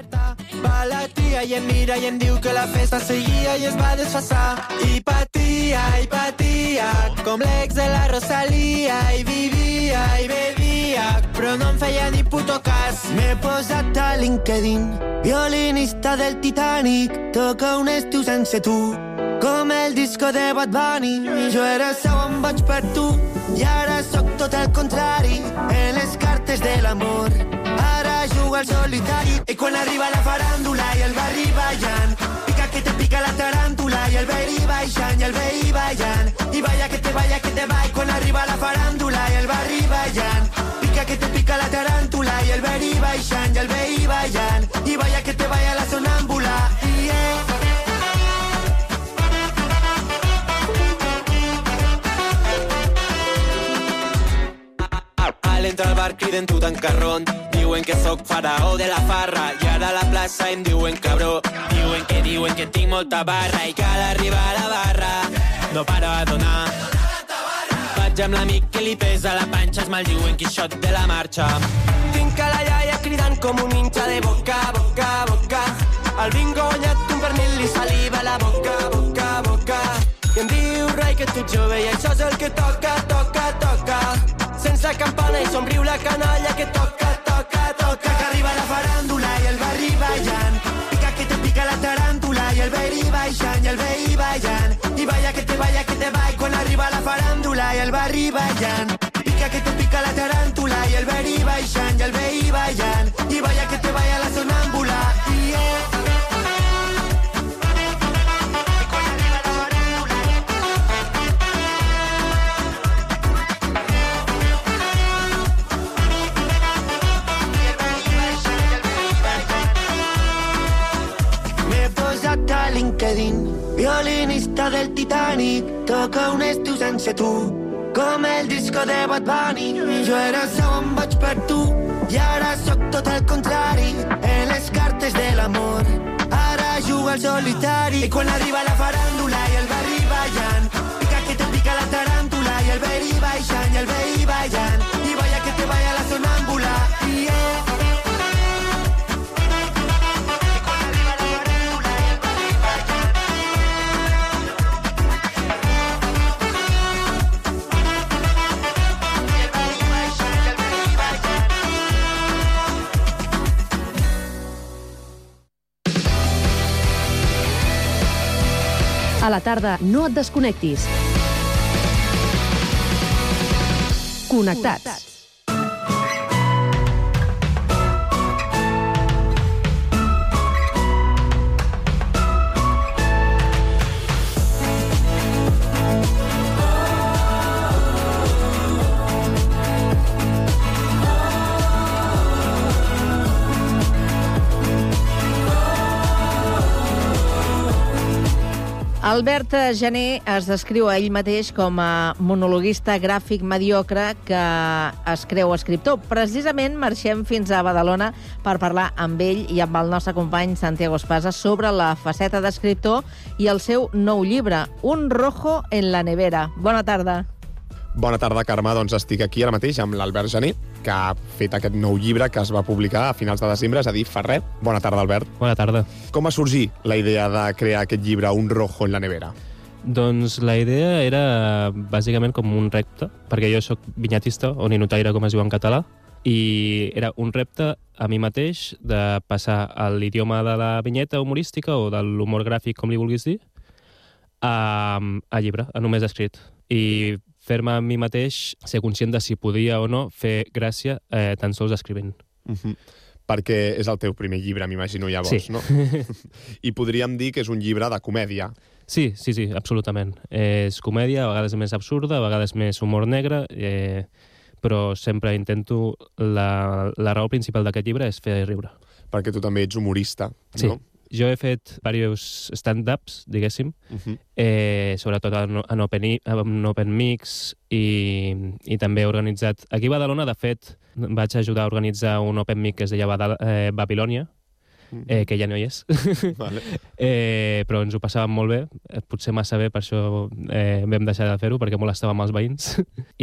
K: Va la tia i em mira i em diu que la festa seguia i es va desfassar. I patia, i patia, com l'ex de la Rosalia, i vivia, i bevia, però no em feia ni puto cas. M'he posat a LinkedIn, violinista del Titanic, toca un estiu sense tu, com el disco de Bad Bunny. Jo era seu on vaig per tu, i ara sóc tot el contrari, en les cartes de l'amor. Ara jugo al solitari, i quan arriba la faràndula i el barri ballant, pica que te pica la taràntula, i el veí baixant, i el veí ballant, i vaya que te vaya que te va, i quan arriba la faràndula i el barri ballant, pica que te pica la taràntula, i el veí baixant, i el veí ballant, i vaya que te vaya la sonàmbula, yeah. A l'entrar al bar criden tu tancarrón, diuen que sóc faraó de la farra, i ara a la plaça em diuen cabró, diuen que diuen que tinc molta barra i cal arribar a la barra, no paro a donar. Vaig amb l'amic que li pesa la panxa, es maldiuen Quixot de la marxa. Tinc a la iaia cridant com un ninja de boca, boca, boca, al bingo guanyat un pernil i saliva a la boca, boca, boca, i em diu rai que tu ets jove i això és el que toca, toca, toca. Sense campana i somriu la canalla que toca, toca, toca. Que arriba la faràndula i el barri ballant, pica que te pica la taràntula i el veí baixant, i el veí ballant, i vaya que te vaya que te va, i quan arriba la faràndula i el barri ballant, pica que te pica la taràntula i el veí baixant, i el veí ballant, i vaya que te vaya la sonàmbula, yeah. LinkedIn, violinista del Titanic, toca un estiu sense tu, com el disco de Bad Bunny. Jo era seu on vaig per tu, i ara sóc tot el contrari, en les cartes de l'amor. Ara jugo
N: al solitari. I quan arriba la faràndula i el barri ballant, pica que te pica la taràntula i el veí baixant, i el veí ballant, i vaya que te vaya la sonàmbula. Yeah.
E: A la tarda, no et desconnectis. Connectats.
C: Albert Gené es descriu a ell mateix com a monologuista gràfic mediocre que es creu escriptor. Precisament marxem fins a Badalona per parlar amb ell i amb el nostre company Santiago Espasa sobre la faceta d'escriptor i el seu nou llibre, Un rojo en la nevera. Bona tarda.
F: Bona tarda, Carme. Doncs estic aquí ara mateix amb l'Albert Gené, que ha fet aquest nou llibre que es va publicar a finals de desembre, és a dir, fa res. Bona tarda, Albert.
O: Bona tarda.
F: Com va sorgir la idea de crear aquest llibre, Un rojo en la nevera?
O: Doncs la idea era bàsicament com un repte, perquè jo sóc vinyatista o ninotaire, com es diu en català, i era un repte a mi mateix de passar a l'idioma de la vinyeta humorística o de l'humor gràfic, com li vulguis dir, a, a llibre, a només escrit. I fer-me a mi mateix ser conscient de si podia o no fer gràcia eh, tan sols escrivint.
F: Uh-huh. Perquè és el teu primer llibre, m'imagino, llavors,
O: sí.
F: No? I podríem dir que és un llibre de comèdia.
O: Sí, sí, sí, absolutament. Eh, és comèdia, a vegades més absurda, a vegades més humor negre, eh, però sempre intento... La, la raó principal d'aquest llibre és fer riure.
F: Perquè tu també ets humorista,
O: sí.
F: No?
O: Jo he fet diversos stand-ups, diguéssim,
F: uh-huh.
O: eh, sobretot en, en, open, en open mix, i, i també he organitzat... Aquí a Badalona, de fet, vaig ajudar a organitzar un open mic que es deia Badal eh, Babilònia, uh-huh. eh, que ja no hi és.
F: Vale.
O: eh, però ens ho passàvem molt bé, potser massa bé, per això eh, vam deixar de fer-ho, perquè molestàvem els veïns.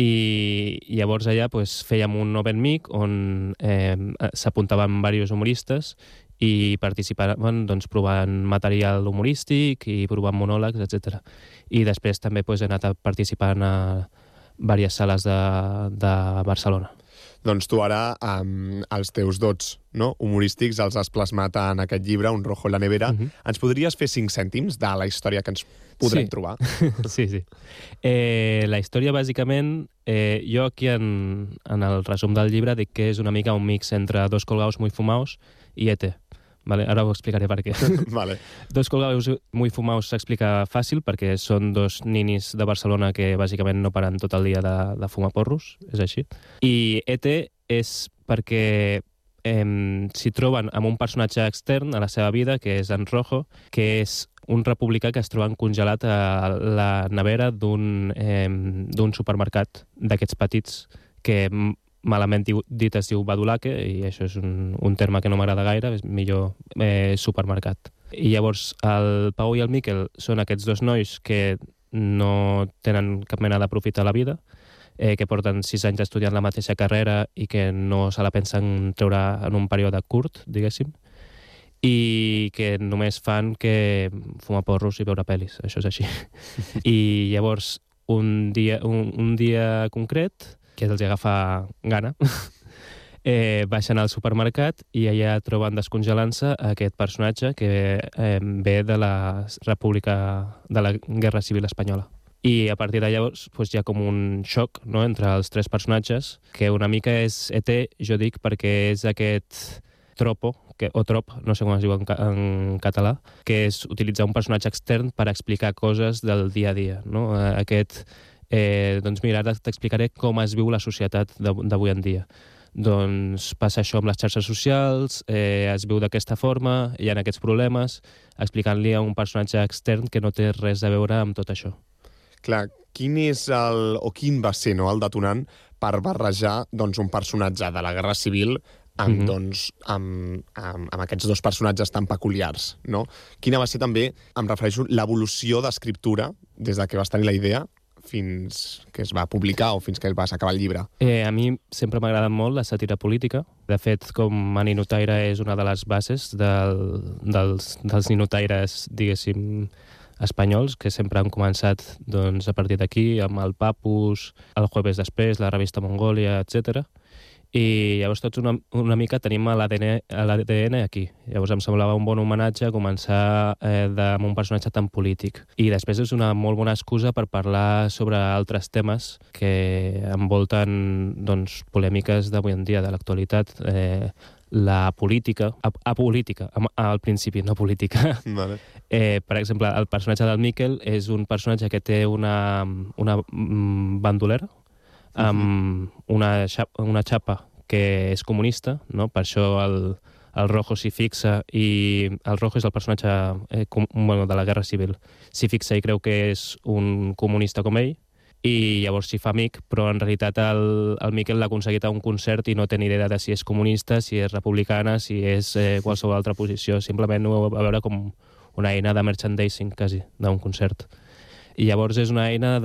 O: I llavors allà pues, fèiem un open mic on eh, s'apuntaven diversos humoristes i participaven doncs, provant material humorístic i provant monòlegs, etcètera. I després també doncs, he anat a participar a diverses sales de, de Barcelona.
F: Doncs tu ara, amb els teus dots no, humorístics, els has plasmat en aquest llibre, Un rojo en la nevera. Uh-huh. Ens podries fer cinc cèntims de la història que ens podrem
O: sí.
F: trobar?
O: Sí, sí. Eh, la història, bàsicament, eh, jo aquí en, en el resum del llibre dic que és una mica un mix entre Dos colgados muy fumaos i E T Vale, ara ho explicaré per què.
F: Vale.
O: Dos colgados muy fumaos s'explica fàcil perquè són dos ninis de Barcelona que bàsicament no paren tot el dia de, de fumar porros, és així. I E T és perquè eh, s'hi troben amb un personatge extern a la seva vida, que és en Rojo, que és un republicà que es troben congelat a la nevera d'un eh, d'un supermercat d'aquests petits que malament dit es diu badulaque, i això és un, un terme que no m'agrada gaire, és millor eh, supermercat. I llavors el Pau i el Miquel són aquests dos nois que no tenen cap mena de profit a la vida, eh, que porten sis anys estudiant la mateixa carrera i que no se la pensen treure en un període curt, diguéssim, i que només fan que fumar porros i veure pel·lis, això és així. I llavors un dia, un, un dia concret, que els agafa gana, eh, baixen al supermercat i allà troben descongelant-se aquest personatge que eh, ve de la República, de la Guerra Civil Espanyola. I a partir de llavors pues, hi ha com un xoc, no?, entre els tres personatges, que una mica és E T, jo dic, perquè és aquest tropo, que, o trop, no sé com es diu en, en català, que és utilitzar un personatge extern per explicar coses del dia a dia, no? Aquest... Eh, doncs mira, ara t'explicaré com es viu la societat d'avui en dia. Doncs passa això amb les xarxes socials, eh, es viu d'aquesta forma, hi ha aquests problemes, explicant-li a un personatge extern que no té res a veure amb tot això.
F: Clar, quin és el, o quin va ser no, el detonant per barrejar doncs, un personatge de la Guerra Civil amb,
O: Mhm.
F: doncs, amb, amb, amb aquests dos personatges tan peculiars, no? Quina va ser també, em refereixo, l'evolució d'escriptura des de que vas tenir la idea fins que es va publicar o fins que vas acabar el llibre?
O: Eh, a mi sempre m'ha agradat molt la sàtira política. De fet, com a ninotaire és una de les bases del, dels, dels ninotaires, diguéssim, espanyols, que sempre han començat doncs, a partir d'aquí, amb el Papus, el Jueves després, la revista Mongòlia, etcètera. I llavors tots una, una mica tenim l'A D N aquí. Llavors em semblava un bon homenatge començar eh, de, amb un personatge tan polític. I després és una molt bona excusa per parlar sobre altres temes que envolten doncs, polèmiques d'avui en dia, de l'actualitat. Eh, la política, apolítica, al principi, no política.
F: Vale.
O: Eh, per exemple, el personatge del Miquel és un personatge que té una, una bandolera, amb una, xapa, una xapa que és comunista, no? Per això el, el Rojo s'hi fixa, i el Rojo és el personatge eh, com, bueno, de la Guerra Civil. S'hi fixa i creu que és un comunista com ell, i llavors s'hi fa amic, però en realitat el, el Miquel l'ha aconseguit a un concert i no té ni idea de si és comunista, si és republicana, si és eh, qualsevol altra posició. Simplement ho va veure com una eina de merchandising, quasi, d'un concert. I llavors és una eina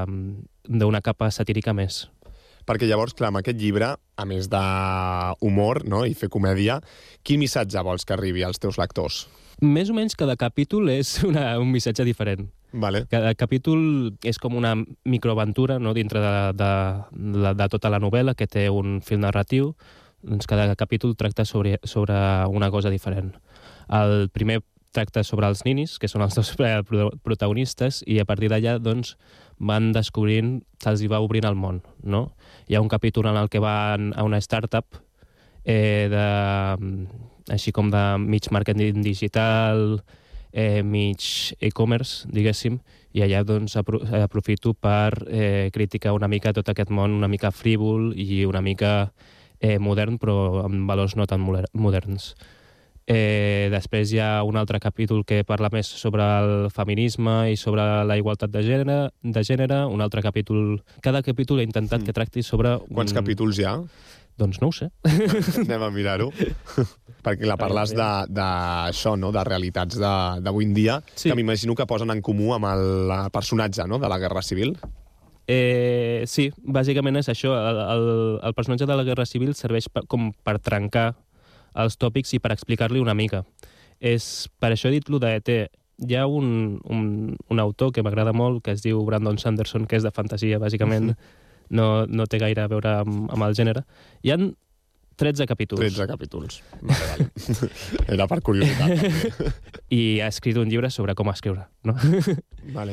O: d'una capa satírica més.
F: Perquè llavors, clar, amb aquest llibre, a més d'humor, no?, i fer comèdia, quin missatge vols que arribi als teus lectors?
O: Més o menys cada capítol és una, un missatge diferent.
F: Vale.
O: Cada capítol és com una microaventura, no?, dintre de, de, de, de tota la novel·la, que té un fil narratiu. Doncs cada capítol tracta sobre, sobre una cosa diferent. El primer tracta sobre els ninis, que són els dos protagonistes, i a partir d'allà doncs, van descobrint, se'ls va obrint el món, no? Hi ha un capítol en el que van a una startup, eh, de, així com de mig màrqueting digital, eh, mig e-commerce, diguéssim, i allà doncs, aprofito per eh, criticar una mica tot aquest món, una mica frívol i una mica eh, modern, però amb valors no tan moderns. Eh, després hi ha un altre capítol que parla més sobre el feminisme i sobre la igualtat de gènere, de gènere. Un altre capítol... Cada capítol he intentat mm. que tracti sobre...
F: Quants un... capítols hi ha?
O: Doncs no ho sé.
F: Anem a mirar-ho. Perquè la parles d'això, no?, de realitats d'avui en dia, sí, que m'imagino que posen en comú amb el personatge, no?, de la Guerra Civil.
O: Eh, sí, bàsicament és això. El, el, el personatge de la Guerra Civil serveix per, com per trencar els tòpics i per explicar-li una mica. És, per això he dit lo de E T. Hi ha un, un, un autor que m'agrada molt, que es diu Brandon Sanderson, que és de fantasia, bàsicament. Uh-huh. no, no té gaire a veure amb, amb el gènere. Hi ha tretze capítols.
F: tretze capítols. Vale, vale. Era per curiositat.
O: I ha escrit un llibre sobre com escriure, no?
F: Vale.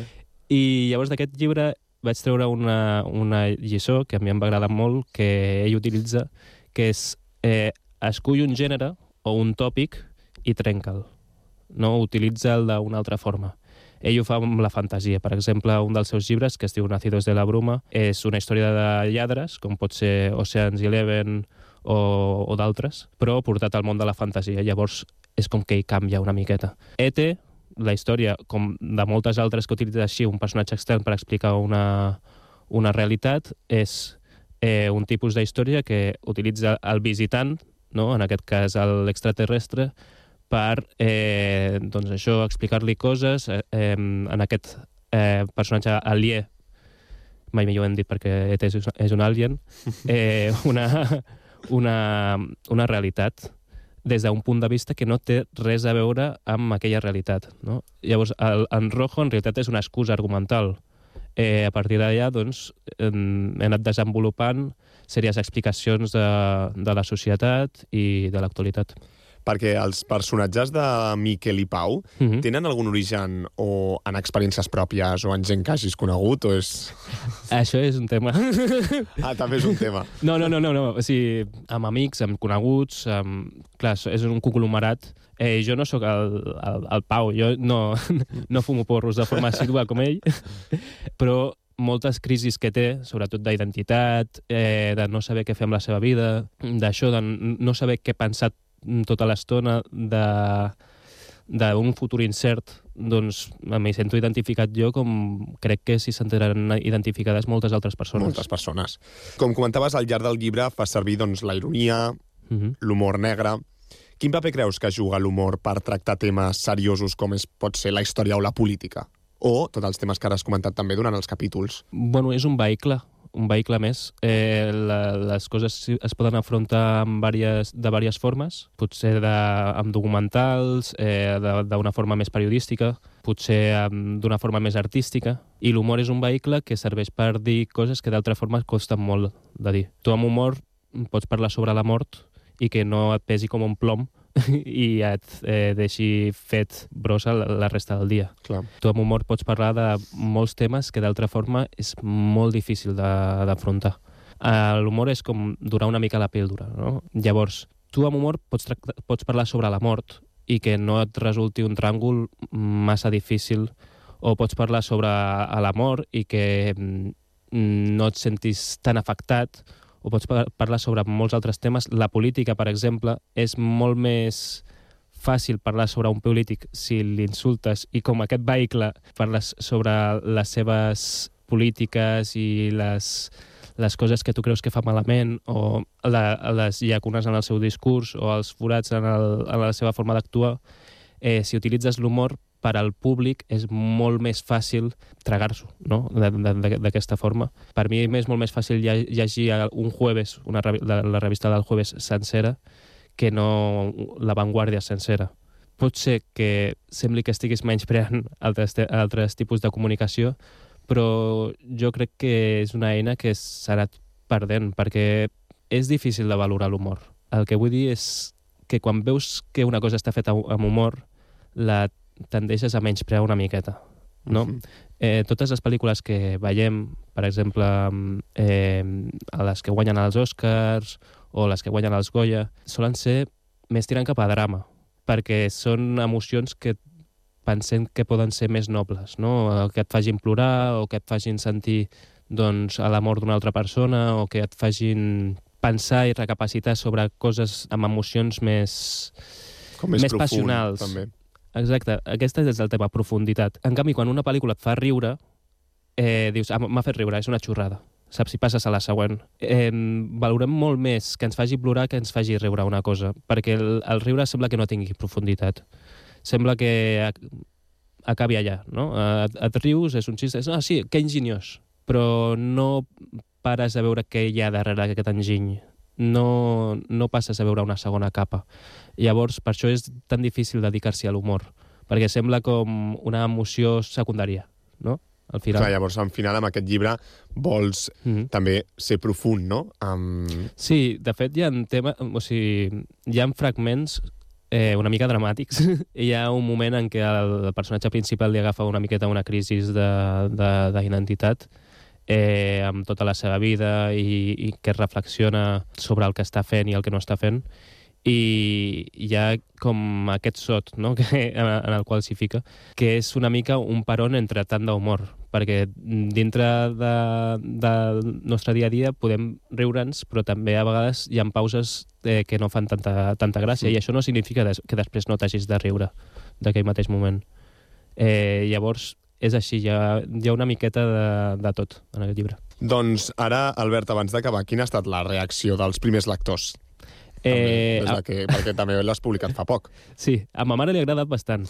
O: I llavors d'aquest llibre vaig treure una, una lliçó que a mi em va agradar molt, que ell utilitza, que és eh, escull un gènere o un tòpic i trenca'l. No? Utilitza'l d'una altra forma. Ell ho fa amb la fantasia. Per exemple, un dels seus llibres, que es diu Nacidos de la Bruma, és una història de lladres, com pot ser Ocean's Eleven o, o d'altres, però portat al món de la fantasia. Llavors és com que hi canvia una miqueta. E T, la història, com de moltes altres que utilitza així un personatge extern per explicar una, una realitat, és eh, un tipus d'història que utilitza el visitant, no? En aquest cas l'extraterrestre, per eh, doncs això, explicar-li coses. Eh, eh, en aquest eh, personatge aliè, mai millor ho hem dit perquè E T és, és un alien, eh, una, una, una realitat des d'un punt de vista que no té res a veure amb aquella realitat, no? Llavors, el, en Rojo en realitat és una excusa argumental. Eh, a partir d'allà, doncs, hem anat desenvolupant sèries explicacions de, de la societat i de l'actualitat.
F: Perquè els personatges de Miquel i Pau
O: Mhm.
F: tenen algun origen o en experiències pròpies o en gent que hagis conegut, o és...
O: Això és un tema.
F: Ah, també és un tema.
O: No, no, no, no, no. O sigui, amb amics, amb coneguts, amb... clar, és un conglomerat. Eh, jo no sóc el, el, el Pau, jo no, no fumo porros de forma assídua com ell, però moltes crisis que té, sobretot d'identitat, eh, de no saber què fer amb la seva vida, d'això, de no saber què pensar tota l'estona, d'un futur incert, doncs m'hi sento identificat jo, com crec que s'hi sentiran identificades moltes altres persones.
F: Moltes persones. Com comentaves, al llarg del llibre fa servir doncs, la ironia, mm-hmm. l'humor negre. Quin paper creus que juga l'humor per tractar temes seriosos com és, pot ser la història o la política? O tots els temes que ara has comentat també durant els capítols?
O: Bueno, és un vehicle, un vehicle més. Eh, la, les coses es poden afrontar amb diverses, de diverses formes, potser de, amb documentals, eh, d'una forma més periodística, potser d'una forma més artística, i l'humor és un vehicle que serveix per dir coses que d'altra forma costen molt de dir. Tu amb humor pots parlar sobre la mort i que no et pesi com un plom i et eh, deixi fet brossa la, la resta del dia.
F: Clar.
O: Tu amb humor pots parlar de molts temes que d'altra forma és molt difícil d'afrontar. Uh, L'humor és com durar una mica la píldora, no? Llavors, tu amb humor pots, pots parlar sobre la mort i que no et resulti un tràngol massa difícil, o pots parlar sobre l'amor i que no et sentis tan afectat, o pots parlar sobre molts altres temes. La política, per exemple, és molt més fàcil parlar sobre un polític si l'insultes i com aquest vehicle parles sobre les seves polítiques i les, les coses que tu creus que fa malament, o la, les llacunes en el seu discurs o els forats en, el, en la seva forma d'actuar. Eh, si utilitzes l'humor per al públic és molt més fàcil tragar-s'ho, no? D'aquesta forma. Per mi és molt més fàcil llegir un jueves, una, la, la revista del Jueves sencera, que no La Vanguardia sencera. Pot ser que sembli que estiguis menyspreant altres, altres tipus de comunicació, però jo crec que és una eina que s'ha anat perdent, perquè és difícil de valorar l'humor. El que vull dir és que quan veus que una cosa està feta amb humor, la tendeixes a menysprear una miqueta, no? Uh-huh. Eh, totes les pel·lícules que veiem, per exemple, eh, les que guanyen els Oscars o les que guanyen els Goya, solen ser més tirant cap a drama, perquè són emocions que pensem que poden ser més nobles, no? Que et facin plorar o que et facin sentir doncs, a la mort d'una altra persona, o que et facin pensar i recapacitar sobre coses amb emocions més,
F: Com més,
O: més
F: profund,
O: passionals.
F: També.
O: Exacte, aquesta és el tema, profunditat. En canvi, quan una pel·lícula et fa riure, eh, dius, ah, m'ha fet riure, és una xorrada. Saps? Si passes a la següent. Eh, valorem molt més que ens faci plorar que ens faci riure una cosa, perquè el, el riure sembla que no tingui profunditat. Sembla que acabi allà, no? Et, et rius, és un xiste, és, ah, sí, que enginyós, però no pares a veure què hi ha darrere aquest enginy. No, no passes a veure una segona capa. Llavors, per això és tan difícil dedicar-s'hi a l'humor, perquè sembla com una emoció secundària, no? Al final.
F: Clar, llavors, al final, amb aquest llibre, vols mm-hmm. també ser profund, no? Um...
O: Sí, de fet, hi ha, tema, o sigui, hi ha fragments eh, una mica dramàtics. Hi ha un moment en què el personatge principal li agafa una miqueta una crisi d'identitat, Eh, amb tota la seva vida i, i que reflexiona sobre el que està fent i el que no està fent, i hi ha com aquest sot, no? que, en, en el qual s'hi fica, que és una mica un peron entre tant d'humor, perquè dintre de, del nostre dia a dia podem riure'ns, però també a vegades hi ha pauses eh, que no fan tanta, tanta gràcia, sí. I això no significa des, que després no t'hagis de riure d'aquell mateix moment. Eh, llavors, és així, hi ha, hi ha una miqueta de, de tot en aquest llibre.
F: Doncs ara, Albert, abans d'acabar, quina ha estat la reacció dels primers lectors? Eh, també, a... que, perquè també l'has publicat fa poc.
O: Sí, a ma mare li ha agradat bastant.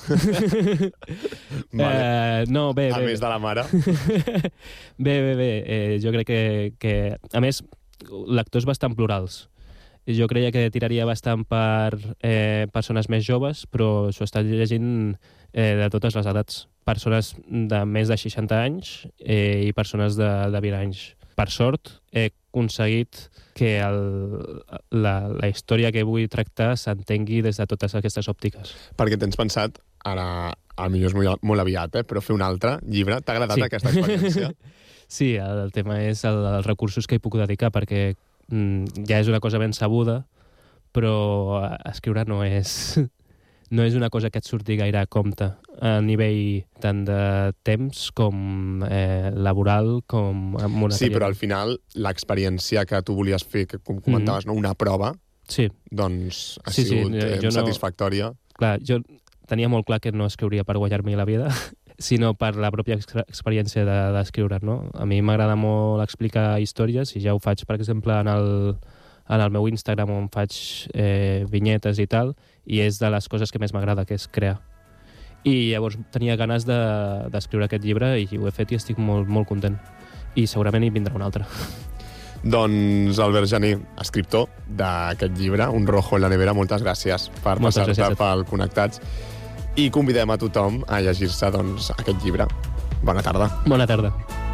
F: Vale.
O: eh, no, bé,
F: a
O: bé,
F: més
O: bé.
F: de la mare.
O: bé, bé, bé. Eh, jo crec que, que... A més, lectors bastant plurals. Jo creia que tiraria bastant per eh, persones més joves, però s'ho està llegint eh, de totes les edats. Persones de més de seixanta anys eh, i persones de, de vint anys. Per sort, he aconseguit que el, la, la història que vull tractar s'entengui des de totes aquestes òptiques.
F: Perquè tens pensat, ara, a millor és molt, molt aviat, eh, però fer un altre llibre, t'ha agradat
O: sí.
F: aquesta experiència?
O: Sí, el, el tema és el, els recursos que hi puc dedicar, perquè mm, ja és una cosa ben sabuda, però escriure no és... no és una cosa que et surti gaire a compte a nivell tant de temps com eh, laboral com monetari.
F: Sí, però al final l'experiència que tu volies fer, que com comentaves, mm-hmm. no, una prova,
O: sí.
F: doncs ha
O: sí,
F: sigut
O: sí,
F: eh, satisfactòria.
O: No, clar, jo tenia molt clar que no escriuria per guanyar-me la vida, sinó per la pròpia ex experiència d'escriure, no? A mi m'agrada molt explicar històries i ja ho faig, per exemple, en el, en el meu Instagram on faig eh, vinyetes i tal, i és de les coses que més m'agrada, que és crear. I llavors tenia ganes d'escriure de, aquest llibre i ho he fet i estic molt, molt content. I segurament hi vindrà un altre.
F: Doncs Albert Jané, escriptor d'aquest llibre, Un rojo en la nevera, moltes gràcies per passar-te pel Connectats. I convidem a tothom a llegir-se doncs, aquest llibre. Bona tarda.
O: Bona tarda.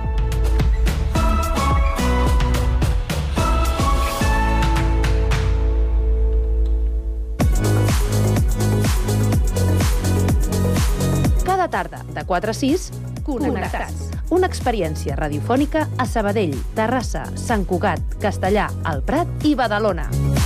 E: Cada tarda, de quatre a sis, Connectats. Una experiència radiofònica a Sabadell, Terrassa, Sant Cugat, Castellà, el Prat i Badalona.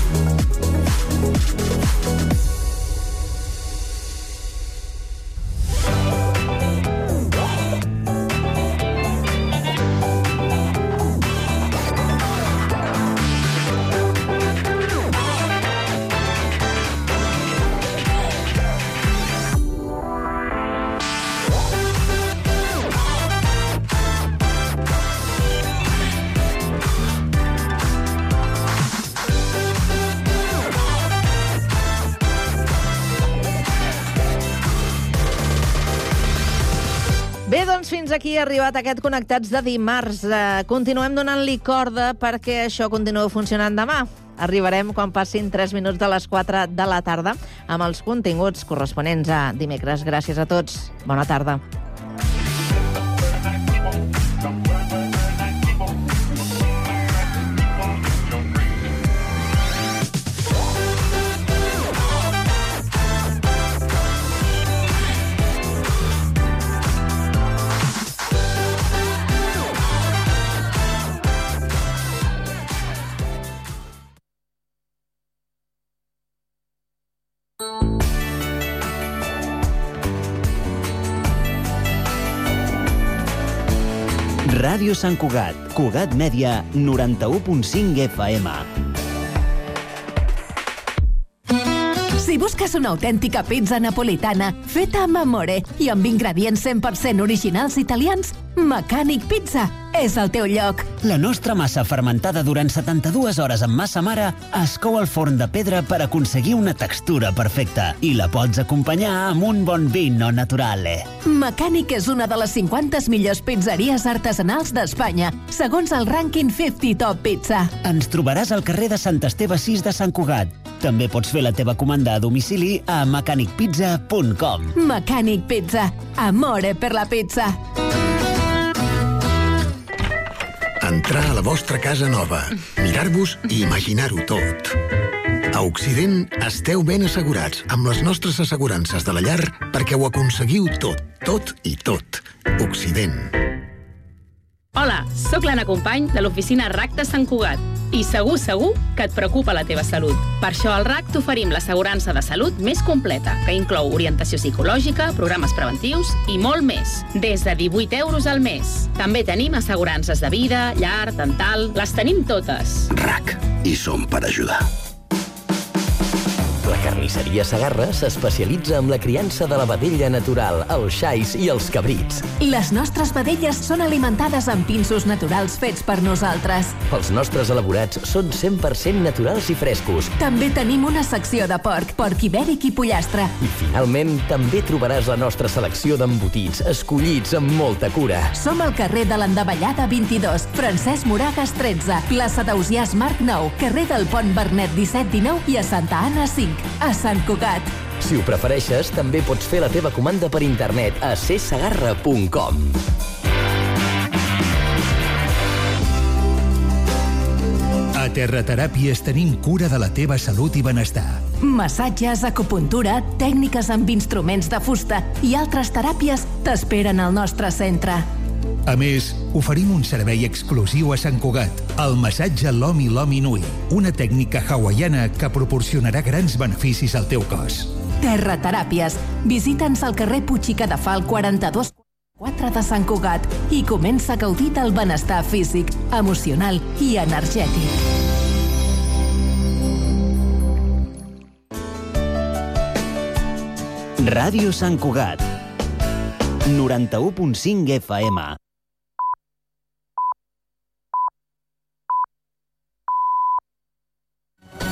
C: Bé, doncs fins aquí ha arribat aquest Connectats de dimarts. Eh, continuem donant-li corda perquè això continua funcionant demà. Arribarem quan passin tres minuts de les quatre de la tarda amb els continguts corresponents a dimecres. Gràcies a tots. Bona tarda.
P: Ràdio Sant Cugat, Cugat Mèdia, noranta-u punt cinc F M.
Q: Si busques una autèntica pizza napolitana feta amb amore i amb ingredients cent per cent originals italians, Mecànic Pizza és el teu lloc.
P: La nostra massa fermentada durant setanta-dues hores amb massa mare es cou al forn de pedra per aconseguir una textura perfecta i la pots acompanyar amb un bon vino naturale.
Q: Mecànic és una de les cinquanta millors pizzeries artesanals d'Espanya, segons el rànquing cinquanta Top Pizza.
P: Ens trobaràs al carrer de Sant Esteve sis de Sant Cugat. També pots fer la teva comanda a domicili a mecànic pizza punt com.
Q: Mecànic Pizza. Amore per la pizza.
R: Entrar a la vostra casa nova, mirar-vos i imaginar-ho tot. A Occident esteu ben assegurats amb les nostres assegurances de la llar perquè ho aconseguiu tot, tot i tot. Occident.
S: Hola, sóc l'Anna Company de l'oficina R A C de Sant Cugat i segur, segur que et preocupa la teva salut. Per això al R A C t'oferim l'assegurança de salut més completa, que inclou orientació psicològica, programes preventius i molt més, des de divuit euros al mes. També tenim assegurances de vida, llar, dental, les tenim totes.
R: R A C, hi som per ajudar.
T: La carnisseria Segarra s'especialitza en la criança de la vedella natural, els xais i els cabrits.
Q: Les nostres vedelles són alimentades amb pinsos naturals fets per nosaltres.
T: Els nostres elaborats són cent per cent naturals i frescos.
Q: També tenim una secció de porc, porc ibèric i pollastre.
T: I finalment, també trobaràs la nostra selecció d'embotits, escollits amb molta cura.
Q: Som al carrer de l'Endavellada vint-i-dos, Francesc Moragas tretze, plaça d'Ausiàs Marc nou, carrer del Pont Bernet disset dinou i a Santa Anna cinc, a Sant Cugat.
T: Si ho prefereixes, també pots fer la teva comanda per internet a c segarra punt com.
U: A Terrateràpies tenim cura de la teva salut i benestar.
Q: Massatges, acupuntura, tècniques amb instruments de fusta i altres teràpies t'esperen al nostre centre.
U: A més, oferim un servei exclusiu a Sant Cugat, el massatge Lomi Lomi Nui, una tècnica hawaiana que proporcionarà grans beneficis al teu cos.
Q: Terrateràpies. Visita'ns al carrer Puig i Cadafal quaranta-dos quatre de Sant Cugat i comença a gaudir del benestar físic, emocional i energètic.
P: Ràdio Sant Cugat, noranta-u punt cinc F M.